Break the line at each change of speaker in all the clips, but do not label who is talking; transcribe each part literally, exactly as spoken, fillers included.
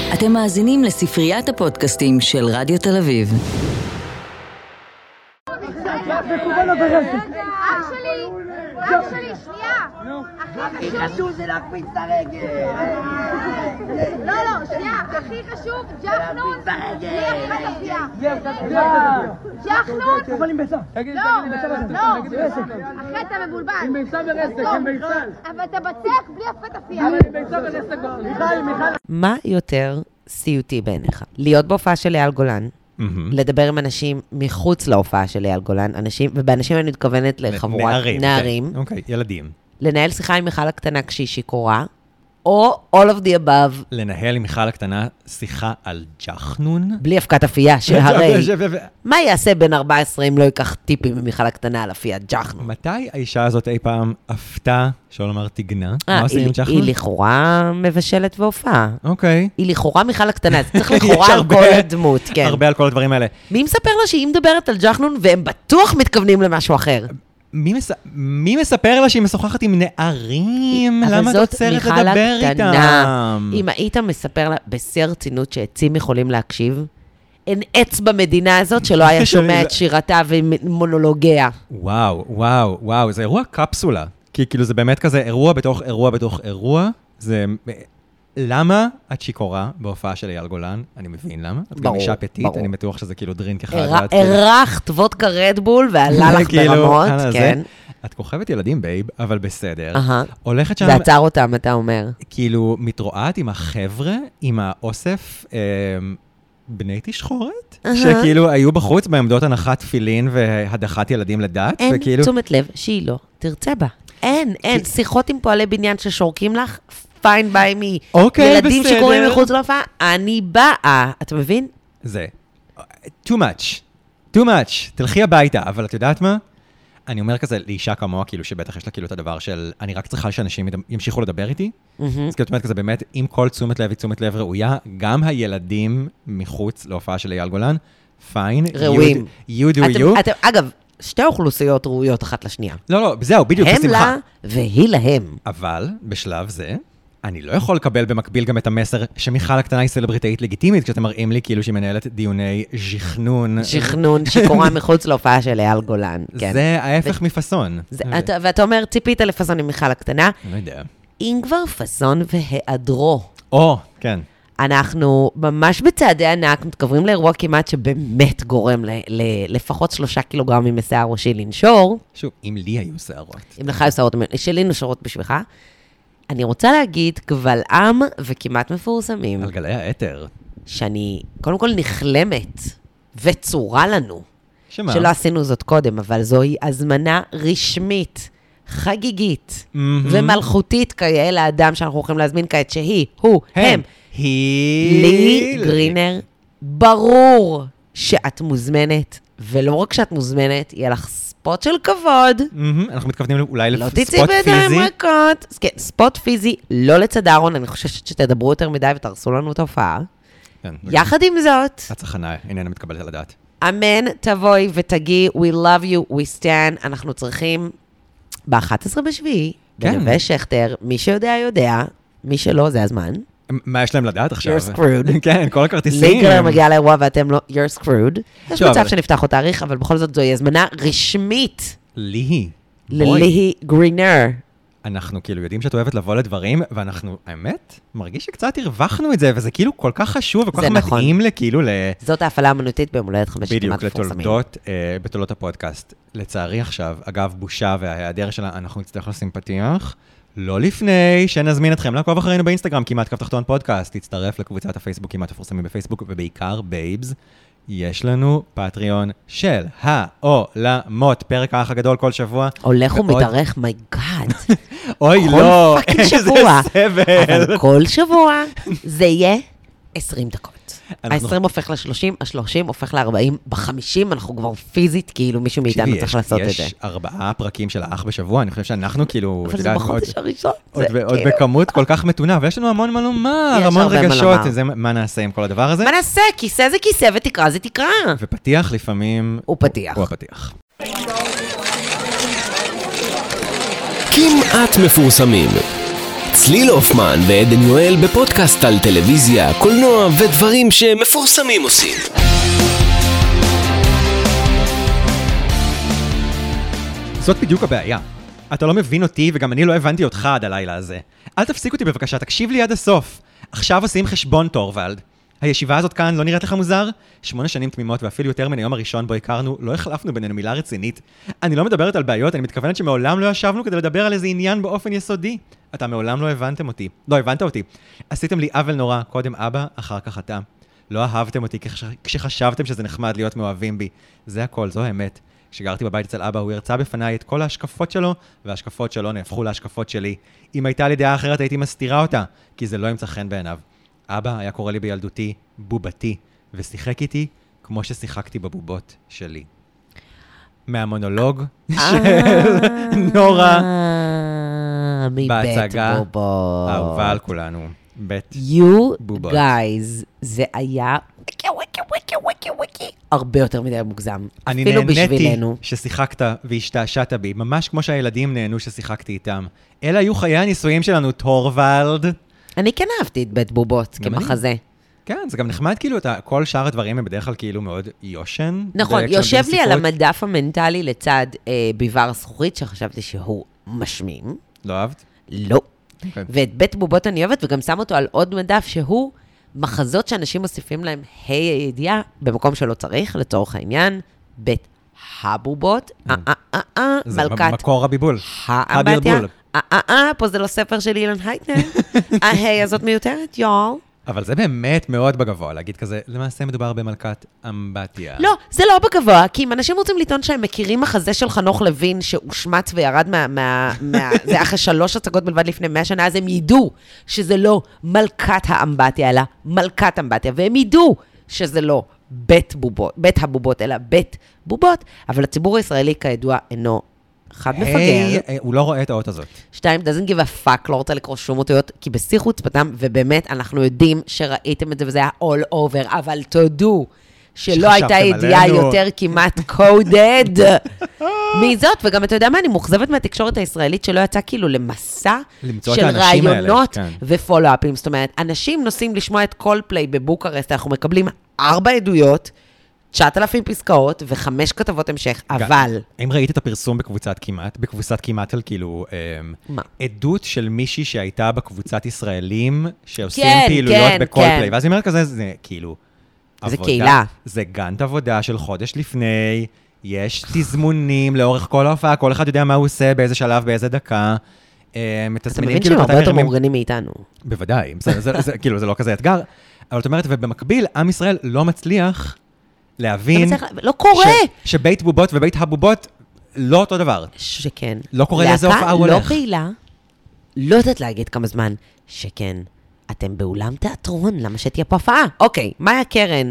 אתם מאזינים לספריית הפודקאסטים של רדיו תל אביב.
אח שלי, אח שלי, שנייה. הכי חשוב זה להקפיץ את הרגל. לא, לא, שנייה. הכי חשוב, ג'חנון, בלי אחת אפייה. ג'חנון?
אבל עם ביצה.
לא, לא. אחרי אתה מבולבל.
עם ביצה ורסק, עם ביצה.
אבל אתה בצק בלי אחת אפייה.
אבל עם ביצה ורסק. מיכל, מיכל.
מה יותר סיוטי בעיניך? להיות בהופעה של אייל גולן, לדבר עם אנשים מחוץ להופעה של אייל גולן, אנשים, ובאנשים אני מתכוונת לחבורת נערים.
אוקיי, ילדים.
לנהל שיחה עם מיכל הקטנה כשהיא שיכורה, או all of the above.
לנהל עם מיכל הקטנה שיחה על ג'חנון.
בלי הפקת אפייה, שהרי מה יעשה בין ארבע עשרה אם לא ייקח טיפים ממיכל הקטנה על אפיית ג'חנון?
מתי האישה הזאת אי פעם אפתה, שלא לומר תגנה? מה עושים עם ג'חנון?
היא לכאורה מבשלת והופעה.
אוקיי.
היא לכאורה מיכל הקטנה, זה צריך לכאורה על כל הדמות, כן.
הרבה על כל הדברים האלה.
מי מספר לה שהיא מדברת על ג'חנון והם בטוח מתכוונים למשהו אחר?
מי, מס... מי מספר לה שהיא משוחחת עם נערים? למה את עוצרת לדבר איתם?
אם היית מספר לה בשיא הרצינות שעצים יכולים להקשיב, אין עץ במדינה הזאת שלא היה שומע את שירתה ומונולוגיה.
וואו, וואו, וואו, זה אירוע קפסולה. כי כאילו זה באמת כזה אירוע בתוך אירוע בתוך אירוע. זה... למה את שיקורה בהופעה של אייל גולן? אני מבין למה. את גם אישה פטית, אני בטוח שזה כאילו דרינק אחד.
הרחת וודקה רדבול ועלה לך ברמות, כן.
את כוכבת ילדים, בייב, אבל בסדר. הולכת שם...
זה עצר אותם, אתה אומר.
כאילו, מתרועעת עם החבר'ה, עם האוסף בני תשחורת, שכאילו היו בחוץ בעמדות הנחת תפילין והדחת ילדים לדת.
אין תשומת לב שהיא לא תרצה בה. אין, אין. שיחות עם פועלי בניין ששורקים לך, פיין ביי מי. ילדים שקוראים מחוץ להופעה, אני באה. אתה מבין?
זה. too much. too much. תלכי הביתה. אבל את יודעת מה? אני אומר כזה לאישה כמוה, כאילו שבטח יש לה כאילו את הדבר של, אני רק צריכה שאנשים ימשיכו לדבר איתי. אז כאילו את אומרת כזה באמת, עם כל תשומת לב היא תשומת לב ראויה, גם הילדים מחוץ להופעה של אייל גולן, פיין.
ראויים.
You do you.
אגב, שתי אוכלוסיות ראויות אחת לשנייה.
לא, לא, זהו, בדיוק,
הם לה והיא להם.
אבל בשלב זה, אני לא יכול לקבל במקביל גם את המסר שמיכל הקטנה היא סלבריטאית לגיטימית, כשאתם מראים לי כאילו שהיא מנהלת דיוני ז'כנון.
ז'כנון שקורה מחוץ להופעה של אייל גולן.
זה ההפך מפסון.
ואתה אומר, ציפית לפסון עם מיכל הקטנה.
אני לא יודע.
אם כבר פסון והיעדרו.
או, כן.
אנחנו ממש בצעדי ענק מתקברים לאירוע כמעט שבאמת גורם לפחות שלושה קילוגרמים משיער ראשי לנשור.
שוב, אם לי היו שערות.
אם לך היו שערות, שלי נשורות בשבילך. אני רוצה להגיד קבל עם וכמעט מפורסמים.
על גלי האתר.
שאני קודם כל נכלמת וצורה לנו.
שמה?
שלא עשינו זאת קודם, אבל זוהי הזמנה רשמית, חגיגית mm-hmm. ומלכותית כיאה לאדם שאנחנו הולכים להזמין כעת שהיא, הוא, הם. הם.
היא...
לי גרינר, ברור שאת מוזמנת, ולא רק שאת מוזמנת, יהיה לך ספוט של כבוד.
אנחנו מתכוונים אולי
לספוט פיזי. לא תצאי בידיים ריקות. כן, ספוט פיזי, לא לצד אהרון, אני חושבת שתדברו יותר מדי ותרסו לנו את ההופעה. יחד עם זאת...
הצחנה, איננה מתקבלת על הדעת.
אמן, תבואי ותגיעי, we love you, we stand, אנחנו צריכים ב-אחת עשרה בשביעי, בנווה שכתר, מי שיודע יודע, מי שלא, זה הזמן.
מה יש להם לדעת עכשיו?
You're screwed.
כן, כל הכרטיסים.
ליגר מגיע לאירוע ואתם לא, you're screwed. יש מצב שנפתח עוד תאריך, אבל בכל זאת זוהי הזמנה רשמית.
ליהי.
לליהי גרינר.
אנחנו כאילו יודעים שאת אוהבת לבוא לדברים, ואנחנו, האמת, מרגיש שקצת הרווחנו את זה, וזה כאילו כל כך חשוב וכל כך מתאים לכאילו ל...
זאת ההפעלה המנותית במולדת חמש כמעט
בדיוק,
מפורסמים.
לתולדות, בתולדות הפודקאסט. לצערי עכשיו, אגב, בושה וההיעדר שלה, אנחנו נצטרך לשים פתיח. לא לפני שנזמין אתכם לעקוב אחרינו באינסטגרם, כמעט קו תחתון פודקאסט, תצטרף לקבוצת הפייסבוק, כמעט מפורסמים בפייסבוק, ובעיקר בייבס. יש לנו פטריון של העולמות, פרק האח הגדול כל שבוע.
הולך ומתארך, מי גאד.
אוי, לא,
איזה סבל. אבל כל שבוע זה יהיה עשרים דקות. ה-עשרים הופך ל-שלושים, ה-שלושים הופך ל-ארבעים, ב-חמישים אנחנו כבר פיזית, כאילו מישהו מאיתנו צריך לעשות את זה.
יש ארבעה פרקים של האח בשבוע, אני חושב שאנחנו כאילו...
אבל זה בחודש הראשון.
עוד בכמות כל כך מתונה, אבל יש לנו המון מה לומר, המון רגשות, מה נעשה עם כל הדבר הזה?
מה נעשה? כיסא זה כיסא ותקרה זה תקרה.
ופתיח לפעמים...
הוא פתיח.
הוא הפתיח.
כמעט מפורסמים. צליל הופמן ועדן יואל בפודקאסט על טלוויזיה, קולנוע ודברים שמפורסמים עושים.
זאת בדיוק הבעיה. אתה לא מבין אותי וגם אני לא הבנתי אותך עד הלילה הזה. אל תפסיק אותי בבקשה, תקשיב לי עד הסוף. עכשיו עושים חשבון טורוולד. הישיבה הזאת כאן לא נראית לך מוזר? שמונה שנים תמימות ואפילו יותר מן היום הראשון בו הכרנו, לא החלפנו בינינו מילה רצינית. אני לא מדברת על בעיות, אני מתכוונת שמעולם לא ישבנו כדי לדבר על איזה עניין באופן יסודי. אתה מעולם לא הבנתם אותי. לא הבנת אותי. עשיתם לי עוול נורא, קודם אבא, אחר כך אתה. לא אהבתם אותי כשחשבתם שזה נחמד להיות מאוהבים בי. זה הכל, זו האמת. כשגרתי בבית אצל אבא, הוא הרצה בפניי את כל ההשקפות שלו, וההשקפות שלו נהפכו להשקפות שלי. אם הייתה לי דעה אחרת, הייתי מסתירה אותה, כי זה לא ימצא חן בעיניו. אבא היה קורא לי בילדותי בובתי, ושיחק איתי כמו ששיחקתי בבובות שלי. מהמונולוג של נורה בהצגה האהובה על כולנו. בית בובות.
You guys, זה היה ויקי ויקי ויקי ויקי ויקי הרבה יותר מדי מוגזם.
אני נהניתי ששיחקת והשתעשעת בי, ממש כמו שהילדים נהנו ששיחקתי איתם. אלה היו חיי הניסויים שלנו, טורוולד.
אני כן אהבתי את בית בובות כמחזה.
כן, זה גם נחמד, כאילו, כל שאר הדברים הם בדרך כלל כאילו מאוד יושן.
נכון, יושב לי על המדף המנטלי לצד ביבר זכורית, שחשבתי שהוא משמים.
לא אהבת?
לא. ואת בית בובות אני אוהבת, וגם שם אותו על עוד מדף שהוא מחזות שאנשים מוסיפים להם היי הידיעה, במקום שלא צריך, לצורך העניין, בית הבובות,
זה מקור הביבול.
האמבטיה. פה זה לא ספר של אילן הייטנר. ההי הזאת מיותרת, יואל.
אבל זה באמת מאוד בגבוה, להגיד כזה, למעשה מדובר במלכת אמבטיה.
לא, זה לא בגבוה, כי אם אנשים רוצים לטעון שהם מכירים מחזה של חנוך לוין, שהושמץ וירד מה... זה היה אחרי שלוש הצגות בלבד לפני מאה שנה, אז הם ידעו שזה לא מלכת האמבטיה, אלא מלכת אמבטיה, והם ידעו שזה לא בית בובות, בית הבובות, אלא בית בובות, אבל הציבור הישראלי כידוע אינו אחד מפגר.
הוא לא רואה את האות הזאת.
שתיים, doesn't give a fuck, לא רוצה לקרוא שום אותיות, כי בשיא חוצפתם, ובאמת אנחנו יודעים שראיתם את זה, וזה היה all over, אבל תודו שלא הייתה ידיעה יותר כמעט coded מזאת, וגם אתה יודע מה, אני מוחזבת מהתקשורת הישראלית שלא יצא כאילו למסע של רעיונות ופולו-אפים. זאת אומרת, אנשים נוסעים לשמוע את קולפליי בבוקרסט, אנחנו מקבלים ארבע עדויות, תשעת אלפים פסקאות וחמש כתבות המשך, אבל...
אם ראית את הפרסום בקבוצת כמעט, בקבוצת כמעט על כאילו... עדות של מישהי שהייתה בקבוצת ישראלים, שעושים פעילויות בקולפליי, ואז היא אומרת כזה, זה כאילו...
זה קהילה.
זה גאנט עבודה של חודש לפני, יש תזמונים לאורך כל ההופעה, כל אחד יודע מה הוא עושה, באיזה שלב, באיזה דקה.
אתה מבין שהם הרבה יותר מאורגנים מאיתנו.
בוודאי, כאילו זה לא כזה אתגר. אבל את אומרת, ובמקביל, עם ישראל לא מצליח להבין...
לא קורה!
שבית בובות ובית הבובות לא אותו דבר.
שכן.
לא קורה לאיזה הופעה הוא הולך.
לא פעילה, לא יודעת להגיד כמה זמן, שכן. אתם באולם תיאטרון, למה שתהיה פה הופעה? אוקיי, מאיה קרן,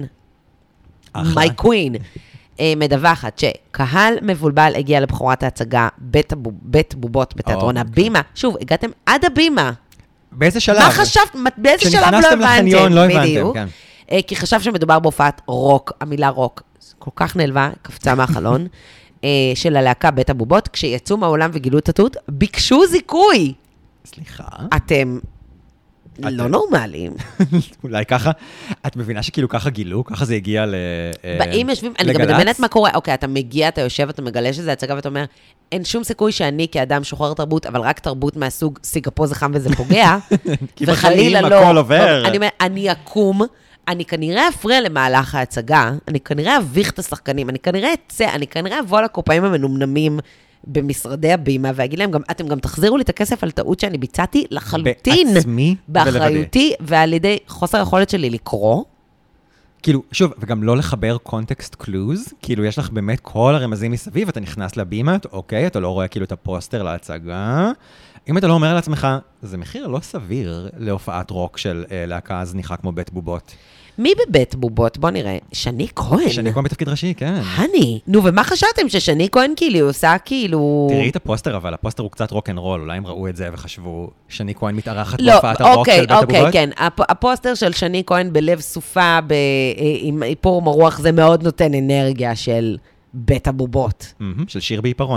מי קווין, מדווחת שקהל מבולבל הגיע לבחורת ההצגה בית בובות בתיאטרון הבימה. שוב, הגעתם עד הבימה.
באיזה שלב?
מה חשבת? באיזה שלב לא הבנתם?
לחניון, לא הבנתם, כן.
כי חשב שמדובר בהופעת רוק, המילה רוק, כל כך נלווה, קפצה מהחלון, של הלהקה בית הבובות, כשיצאו מהעולם וגילו את התות, ביקשו זיכוי.
סליחה.
אתם... לא נורמליים.
אולי ככה, את מבינה שכאילו ככה גילו, ככה זה הגיע לגלץ?
באים יושבים, אני גם מדמיינת מה קורה, אוקיי, אתה מגיע, אתה יושב, אתה מגלה שזה הצגה, ואתה אומר, אין שום סיכוי שאני כאדם שוחרר תרבות, אבל רק תרבות מהסוג, סיגה פה זה חם וזה פוגע, וחלילה לא.
הכל עובר.
אני אומר, אני אקום, אני כנראה אפריע למהלך ההצגה, אני כנראה אביך את השחקנים, אני כנראה אצא, אני כנראה אבוא לקופאים המנומנמים, במשרדי הבימה, ואגיד להם, אתם גם תחזירו לי את הכסף על טעות שאני ביצעתי לחלוטין.
בעצמי
באחריותי, ועל ידי חוסר יכולת שלי לקרוא.
כאילו, שוב, וגם לא לחבר קונטקסט קלוז, כאילו יש לך באמת כל הרמזים מסביב, אתה נכנס לבימה, אוקיי, אתה לא רואה כאילו את הפוסטר להצגה. אם אתה לא אומר לעצמך, זה מחיר לא סביר להופעת רוק של להקה זניחה כמו בית בובות.
מי בבית בובות? בוא נראה. שני כהן.
שני כהן בתפקיד ראשי, כן.
הני. נו, ומה חשבתם? ששני כהן כאילו עושה כאילו...
תראי את הפוסטר, אבל הפוסטר הוא קצת רוק אנד רול. אולי הם ראו את זה וחשבו שני כהן מתארחת בהופעת הרוק של בית הבובות?
אוקיי, כן. הפוסטר של שני כהן בלב סופה, עם איפור מרוח, זה מאוד נותן אנרגיה של בית הבובות.
של שיר בעיפרון.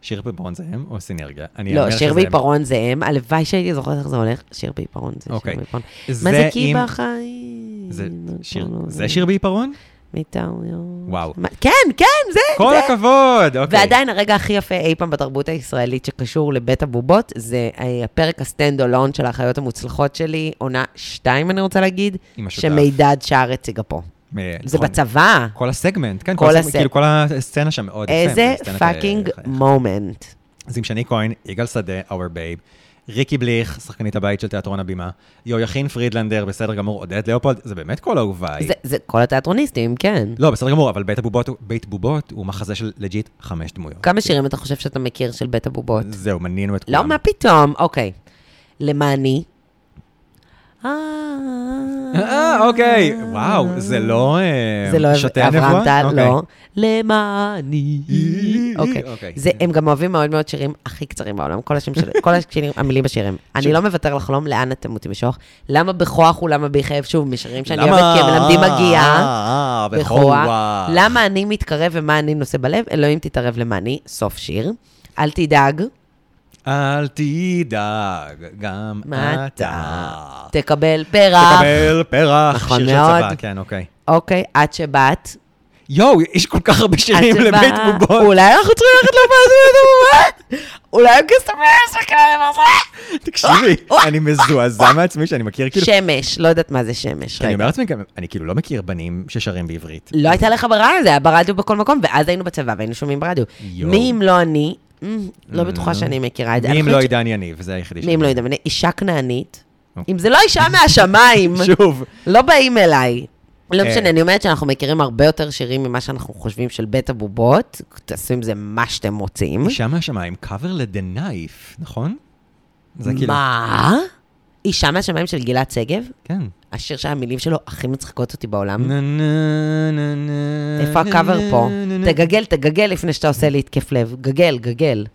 שיר בעיפרון זה הם או סינרגיה? אני
לא,
אומר
שיר
שזה
בעיפרון זה הם, הלוואי שהייתי זוכרת איך זה הולך, שיר בעיפרון זה
אוקיי.
שיר בעיפרון.
זה
מה זה כי
עם-
בחיים?
זה שיר- זה שיר בעיפרון?
מטעויות.
וואו.
מה- כן, כן, זה,
כל
זה.
הכבוד, אוקיי.
ועדיין הרגע הכי יפה אי פעם בתרבות הישראלית שקשור לבית הבובות, זה אה, הפרק הסטנד אולון של האחיות המוצלחות שלי, עונה שתיים אני רוצה להגיד,
עם השותף.
שמידד שער הציגה פה.
מ-
זה
נכון.
בצבא.
כל הסגמנט, כן,
כל
כל
הסג-
הסגמנט, כאילו כל הסצנה שם מאוד יפה.
איזה
זה סצנת,
פאקינג
אה,
מומנט.
אז עם שני כהן, יגאל שדה, Our Babe, ריקי בליך, שחקנית הבית של תיאטרון הבימה, יויכין פרידלנדר, בסדר גמור, עודד לאופולד, זה באמת כל אהוביי.
זה- זה כל התיאטרוניסטים, כן.
לא, בסדר גמור, אבל בית הבובות, הוא- בית בובות הוא מחזה של לג'יט חמש דמויות.
כמה שירים אתה חושב שאתה מכיר של בית הבובות?
זהו, מנינו את כולם.
לא, מה פתאום? אוקיי. למעני.
אה, אוקיי, וואו, זה לא אה,
זה לא
שותי הנבואה?
אברהם טל,
אוקיי.
לא. למעני. אוקיי.
אוקיי.
זה, הם גם אוהבים מאוד מאוד שירים הכי קצרים בעולם. כל השם של, כל השירים, המילים בשירים. אני לא מוותר לחלום, לאן אתם אותי משוך? למה בכוח ולמה ביחייב? שוב, משירים שאני
למה?
אוהבת, כי הם מלמדים מגיעה.
אה,
בכוח.
בכוח.
למה אני מתקרב ומה אני נושא בלב? אלוהים תתערב למעני. סוף שיר. אל תדאג.
אל תדאג, גם
מה
אתה.
תקבל פרח.
תקבל פרח.
נכון
שיר של
מאוד.
צבא, כן, אוקיי.
אוקיי, עד שבאת.
יואו, יש כל כך הרבה שירים
עד
לבית
שבאת.
בובות.
אולי אנחנו צריכים ללכת לבית בובות? אולי הם כסתמר, שכאלה מזה.
תקשיבי, אני מזועזע מעצמי שאני מכיר כאילו...
שמש, לא יודעת מה זה שמש.
אני
רגע.
אומר לעצמי, אני כאילו לא מכיר בנים ששרים בעברית.
לא הייתה לך ברדיו, זה היה ברדיו בכל מקום, ואז היינו בצבא והיינו שומעים ברדיו.
יואו.
מי אם לא אני, מ, לא בטוחה שאני מכירה את זה.
מי
אני
אם
חושבת
לא
ש-
עידן יניב, זה היחידי
מי אם לא
שאני-
ידע, אישה כנענית.
אוקיי.
אם זה לא אישה מהשמיים,
שוב.
לא באים אליי. לא
אה.
משנה, אני אומרת שאנחנו מכירים הרבה יותר שירים ממה שאנחנו חושבים של בית הבובות. תעשו עם זה מה שאתם רוצים.
אישה מהשמיים, קאבר ל-The Knife, נכון? זה כאילו...
מה? אישה מהשמיים של גלעד שגב?
כן.
השיר שהמילים שלו הכי מצחיקות אותי בעולם.
נה, נה, נה, נה,
איפה
נה,
הקאבר
נה,
פה?
נה, נה.
תגגל, תגגל לפני שאתה עושה לי התקף לב. גגל, גגל.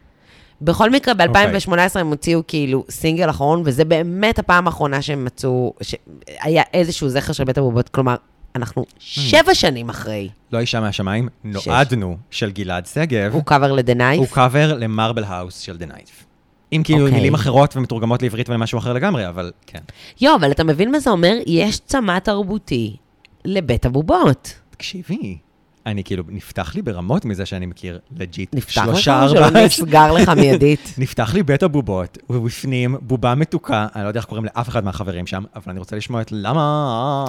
בכל מקרה, ב-אלפיים שמונה עשרה הם הוציאו כאילו סינגל אחרון, וזה באמת הפעם האחרונה שהם מצאו, שהיה איזשהו זכר של בית הבובות, כלומר, אנחנו שבע שנים אחרי.
לא אישה מהשמיים, נועדנו של גלעד שגב,
הוא קאבר
הוא
לדנייף.
קאבר למרבל האוס של The Knife. אם כאילו
אוקיי.
מילים אחרות ומתורגמות לעברית ולמשהו אחר לגמרי, אבל כן.
יו, אבל אתה מבין מה זה אומר? יש צמא תרבותי לבית הבובות.
תקשיבי, אני כאילו, נפתח לי ברמות מזה שאני מכיר לג'יט.
נפתח לך
שלושה,
או שלא
ארבעה-
נסגר לך מיידית?
נפתח לי בית הבובות, ובפנים בובה מתוקה, אני לא יודע איך קוראים לאף אחד מהחברים שם, אבל אני רוצה לשמוע את למה...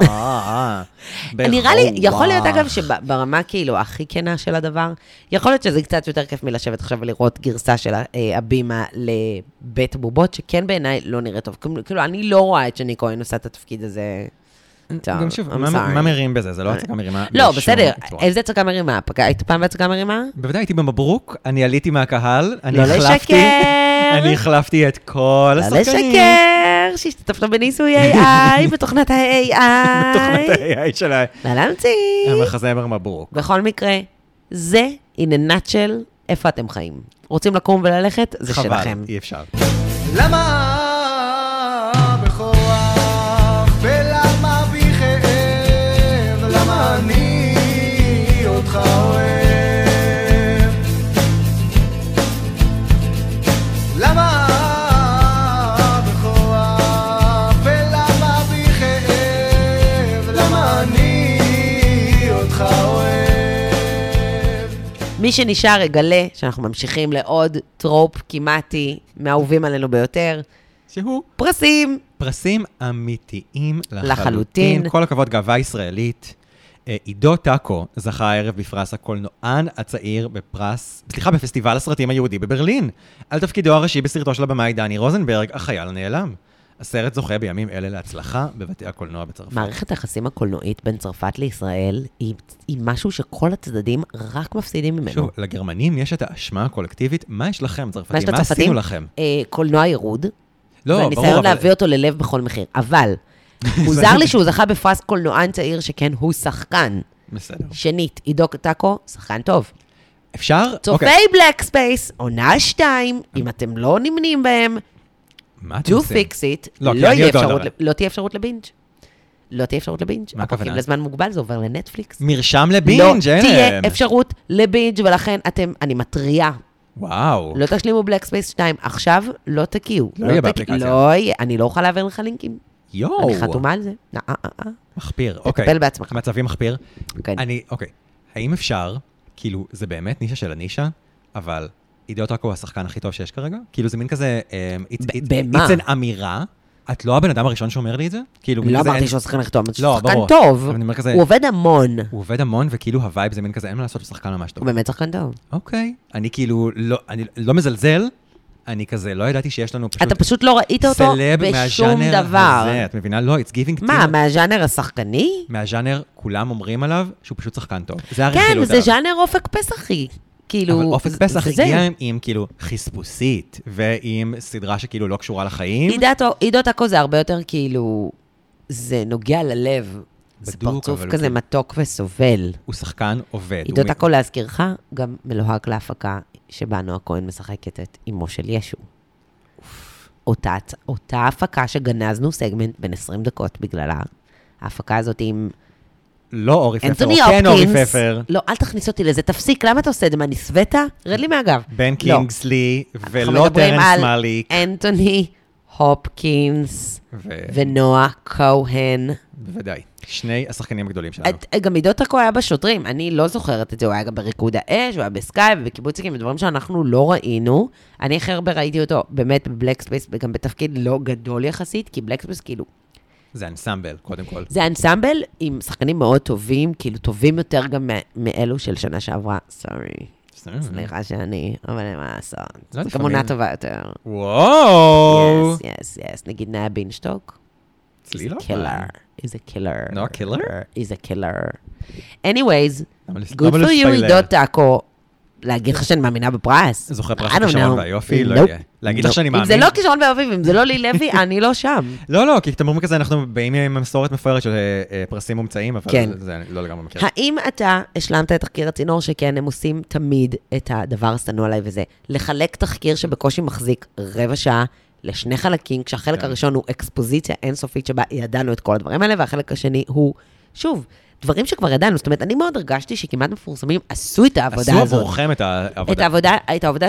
נראה לי, יכול להיות
בכוח.
אגב שברמה כאילו הכי כנה של הדבר, יכול להיות שזה קצת יותר כיף מלשבת עכשיו ולראות גרסה של אה, הבימה לבית הבובות, שכן בעיניי לא נראה טוב. כאילו, אני לא רואה את שני כהן עושה את התפקיד הזה. טוב,
גם שוב,
I'm
מה-
sorry.
מה מרים בזה? זה לא הצגה מרימה.
לא,
בשום
בסדר,
צורה.
איזה הצגה מרימה? פגע- היית פעם בהצגה מרימה?
בוודאי הייתי במברוק, אני עליתי מהקהל, אני
לא
החלפתי,
לשקר.
אני החלפתי את כל
לא
השחקנים.
לשקר, שהשתתפת בניסוי איי איי, בתוכנת ה-איי איי.
בתוכנת ה-איי איי שלה.
לא להמציא.
המחזמר מברוק.
בכל מקרה, זה, in a nutshell, איפה אתם חיים. רוצים לקום וללכת? זה
חבל,
שלכם.
אי אפשר.
למה בכוח ולמה בכאב, למה אני אותך אוהב, למה בכוח ולמה בכאב, למה אני אותך אוהב.
מי שנשאר יגלה שאנחנו ממשיכים לעוד טרופ כמעטי מהאהובים עלינו ביותר.
שהוא
פרסים.
פרסים אמיתיים לחלוטין.
לחלוטין.
כל הכבוד, גאווה ישראלית. אה, עידו טאקו זכה הערב בפרס הקולנוען הצעיר בפרס, סליחה, בפסטיבל הסרטים היהודי בברלין, על תפקידו הראשי בסרטו של הבמאי דני רוזנברג, החייל הנעלם. הסרט זוכה בימים אלה להצלחה בבתי הקולנוע בצרפת.
מערכת היחסים הקולנועית בין צרפת לישראל היא, היא משהו שכל הצדדים רק מפסידים ממנו.
שוב, לגרמנים יש את האשמה הקולקטיבית, מה יש לכם,
מה
צרפתים?
יש
מה
לצרפתים?
עשינו לכם?
אה, קולנוע ירוד.
לא, ברור,
והניסיון
אבל...
להביא אותו ללב בכל מחיר. אבל, מוזר לי שהוא זכה בפרס קולנוען צעיר שכן הוא שחקן.
בסדר.
שנית, עידו טאקו, שחקן טוב.
אפשר?
צופי
אוקיי.
בלק ספייס, עונה שתיים, אם אתם לא נמנים בהם,
מה אתם
do
עושים?
fix it,
לא,
לא
כי אני
יהיה
עוד לא
אפשרות,
אדבר.
לא תהיה אפשרות לבינג'. לא תהיה אפשרות לבינג'.
מה הכוונה?
הפרקים לזמן מוגבל, זה עובר לנטפליקס.
מרשם
לא
לבינג', אין
תהיה
להם.
אפשרות לבינג' ולכן אתם, אני מטריעה.
וואו.
לא תשלימו בלק ספייס שתיים, עכשיו לא תקיעו.
לא יהיה באפליקציה.
לא יהיה, אני לא אוכל להעביר לך לינקים.
יואו.
אני חתומה על זה. אה, אה, אה.
מחפיר, אוקיי.
תטפל בעצמך.
מצבי מחפיר.
כן.
אני, אוקיי. האם אפשר, כאילו, זה באמת נישה של הנישה, אבל אידיוט טאקו הוא השחקן הכי טוב שיש כרגע? כאילו, זה מין כזה,
במה?
it's an אמירה. את לא הבן אדם הראשון שאומר לי את זה? כאילו,
לא אמרתי שהוא שחקן הכי טוב,
לא,
הוא שחקן
ברור.
טוב.
אני אומר כזה-
הוא עובד המון.
הוא עובד המון, וכאילו הווייב זה מין כזה, אין מה לעשות, הוא שחקן ממש טוב.
הוא באמת שחקן טוב.
אוקיי. אני כאילו, לא, אני לא מזלזל, אני כזה, לא ידעתי שיש לנו פשוט...
אתה פשוט לא ראית אותו
סלב
בשום
מהז'אנר
דבר.
הזה, את מבינה? לא, it's giving...
מה,
to-
מהז'אנר השחקני?
מהז'אנר, כולם אומרים עליו שהוא פשוט שחקן טוב. זה
כן,
הרכילות
זה
עליו.
ז'אנר אופק פסחי. כאילו...
אבל אופק פסח
זה-
הגיע עם, עם כאילו חספוסית, ועם סדרה שכאילו לא קשורה לחיים.
עידו טאקו זה הרבה יותר כאילו... זה נוגע ללב. זה
בדוק,
פרצוף
אבל הוא
כזה
כאילו-
מתוק וסובל.
הוא שחקן עובד.
עידו
הוא-
טאקו להזכירך, גם מלוהק להפקה שבה נועה כהן משחקת את אמו של ישו. אותה, אותה הפקה שגנזנו סגמנט בין עשרים דקות בגללה. ההפקה הזאת עם
לא אורי פפר, או
אנתוני
כן אורי
הופקינס.
פפר.
לא, אל תכניס אותי לזה, תפסיק, למה אתה עושה את זה? מה, נסווית? רד לי מהגב.
בן
לא.
קינגסלי,
אנחנו
ולא
מדברים
טרנס
על
מאליק.
אנתוני הופקינס
ו-
ונועה כהן.
בוודאי. שני השחקנים הגדולים שלנו.
את- גם עידו טאקו היה בשוטרים, אני לא זוכרת את זה, הוא היה גם בריקוד האש, הוא היה בסקאי ובקיבוציקים, ודברים שאנחנו לא ראינו. אני הכי הרבה ראיתי אותו באמת בבלק ספייס, וגם בתפקיד לא גדול יחסית, כי בלק ספייס כאילו,
זה אנסמבל, קודם כל.
זה אנסמבל עם שחקנים מאוד טובים, כאילו טובים יותר גם מ- מאלו של שנה שעברה, סורי. סליחה שאני, אבל אין מה לעשות.
לא,
זו
לפעמים-
כמונה טובה יותר.
וואו!
יס, יס, יס. נגיד נאה בינשטוק.
אצלי לא.
קילר. He's a killer.
נועה קילר?
He's a killer. anyways,
למה לס-
good
למה
for you,
לספיילר?
עידו טאקו. להגיד לך שאני מאמינה בפרס.
זוכר פרס
I don't
הכישרון
know.
והיופי? לא
Nope.
יהיה. להגיד לך
Nope.
שאני
אם זה
מאמין?
לא כישרון והיופי, ואם זה לא לי לוי, אני לא שם.
לא, לא, כי אתם אומרים כזה, אנחנו באים עם מסורת מפוארת של אה, פרסים מומצאים, אבל
כן.
זה אני לא לגמרי מכיר.
האם אתה השלמת את תחקיר הצינור, שכן, הם עושים תמיד את הדבר השנוא עליי וזה, לחלק תחקיר שבקושי מחזיק רבע שעה לשני חלקים, כשהחלק
כן.
הראשון הוא אקספוזיציה אינסופית שבה ידענו את כל הדברים האלה, והחלק השני הוא, שוב, דברים שכבר ידענו. זאת אומרת, אני מאוד הרגשתי שכמעט מפורסמים עשו את העבודה
עשו
הזאת.
עבורכם את
את
העבודה.
העבודה, את העבודה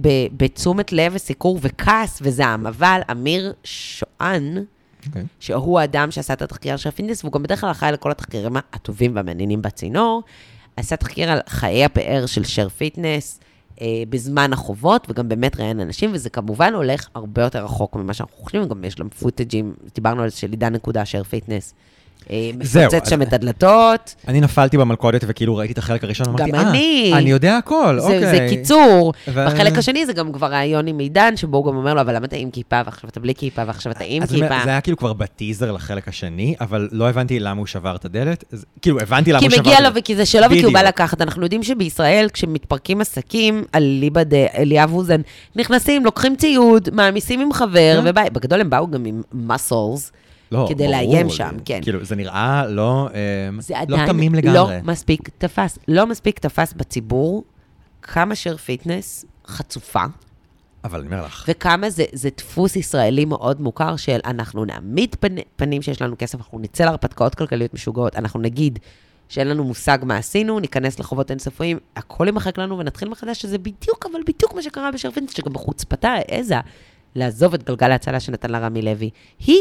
שבתשומת לב וסיקור וכעס וזעם, אבל אמיר שואן,
אוקיי.
שהוא האדם שעשה את התחקיר של הפינדס, והוא גם בדרך כלל אחראי לכל התחקירים הטובים והמעניינים בצינור, עשה תחקיר על חיי הפאר של שר פיטנס, אה, בזמן החובות, וגם באמת ראיין אנשים, וזה כמובן הולך הרבה יותר רחוק ממה שאנחנו חושבים, גם יש להם פוטג'ים, דיברנו על זה של עידן נקודה שר פיטנס, אה,
זהו,
מפוצץ
אז-
שם את הדלתות,
אני נפלתי במלכודת וכאילו ראיתי את החלק הראשון, אמרתי,
גם
אה,
אני.
אני יודע הכל,
זה,
אוקיי.
זה קיצור.
ו-
בחלק השני זה גם כבר רעיון עם עידן, שבו הוא גם אומר לו, אבל למה אתה עם כיפה, ועכשיו אתה בלי כיפה, ועכשיו אתה עם
אז
כיפה.
זה היה כאילו כבר בטיזר לחלק השני, אבל לא הבנתי למה הוא שבר את הדלת. אז, כאילו, הבנתי למה
כי
הוא שבר את
מגיע לו
הדלת.
וכי זה שלו וכי הוא
בדיוק.
בא לקחת. אנחנו יודעים שבישראל, כשמתפרקים עסקים, אליבא אליאב אוזן, נכנסים, לוקחים ציוד, מעמיסים עם חבר,
כן.
ובא- בגדול הם באו גם עם muscles,
לא,
כדי
ברור,
לאיים
זה-
שם, כן.
כאילו, זה נראה לא, אה,
זה
לא
עדיין
תמים
לא
לגמרי.
מספיק תפס. לא מספיק תפס בציבור, כמה שר פיטנס חצופה,
אבל אני אומר לך,
וכמה זה, זה דפוס ישראלי מאוד מוכר של אנחנו נעמיד פנ, פנים שיש לנו כסף, אנחנו נצא להרפתקאות כלכליות משוגעות, אנחנו נגיד שאין לנו מושג מה עשינו, ניכנס לחובות אינסופיים, הכל ימחק לנו ונתחיל מחדש, שזה בדיוק, אבל בדיוק מה שקרה בשר פיטנס, שגם בחוצפתה העזה לעזוב את גלגל ההצלה שנתן לה רמי לוי. היא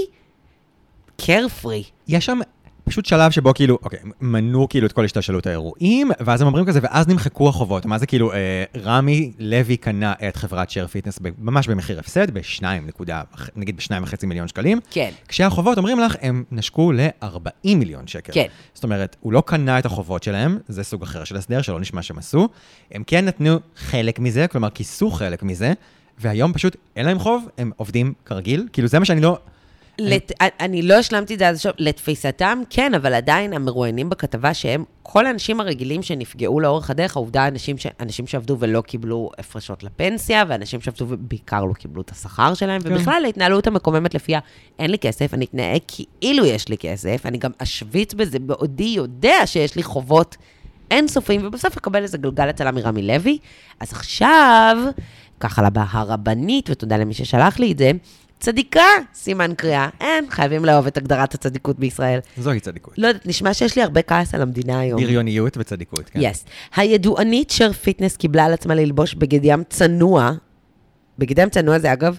קרפרי.
יש שם פשוט שלב שבו כאילו, אוקיי, מנו כאילו את כל השתלשלות האירועים, ואז הם אומרים כזה, ואז נמחקו החובות. מה זה כאילו, אה, רמי לוי קנה את חברת שייר פיטנס ב- ממש במחיר הפסד, בשניים נקודה, נגיד בשניים וחצי מיליון שקלים.
כן.
כשהחובות, אומרים לך, הם נשקו ל-ארבעים מיליון שקל.
כן.
זאת אומרת, הוא לא קנה את החובות שלהם, זה סוג אחר של הסדר, שלא נשמע שהם עשו. הם כן נתנו חלק מזה, כלומר, כיסו חלק מזה, והיום פשוט אין להם חוב, הם עובדים כרגיל. כאילו, זה מה שאני לא...
לת... אני לא השלמתי את זה עד עכשיו, לתפיסתם כן, אבל עדיין המרואיינים בכתבה שהם, כל האנשים הרגילים שנפגעו לאורך הדרך, העובדה אנשים, ש... אנשים שעבדו ולא קיבלו הפרשות לפנסיה, ואנשים שעבדו ובעיקר לא קיבלו את השכר שלהם,
כן.
ובכלל ההתנהלות המקוממת לפיה, אין לי כסף, אני אתנהג כאילו יש לי כסף, אני גם אשוויץ בזה בעודי יודע שיש לי חובות אינסופיים, ובסוף אקבל איזה גלגל הצלה מרמי לוי. אז עכשיו, ככה לבא הרבנית, ותודה למי ששלח לי את זה, צדיקה, סימן קריאה. אין, חייבים לאהוב את הגדרת הצדיקות בישראל.
זוהי צדיקות.
לא יודעת, נשמע שיש לי הרבה כעס על המדינה היום.
בריוניות וצדיקות, כן.
יס. הידוענית שר פיטנס קיבלה על עצמה ללבוש בגד ים צנוע. בגד ים צנוע זה אגב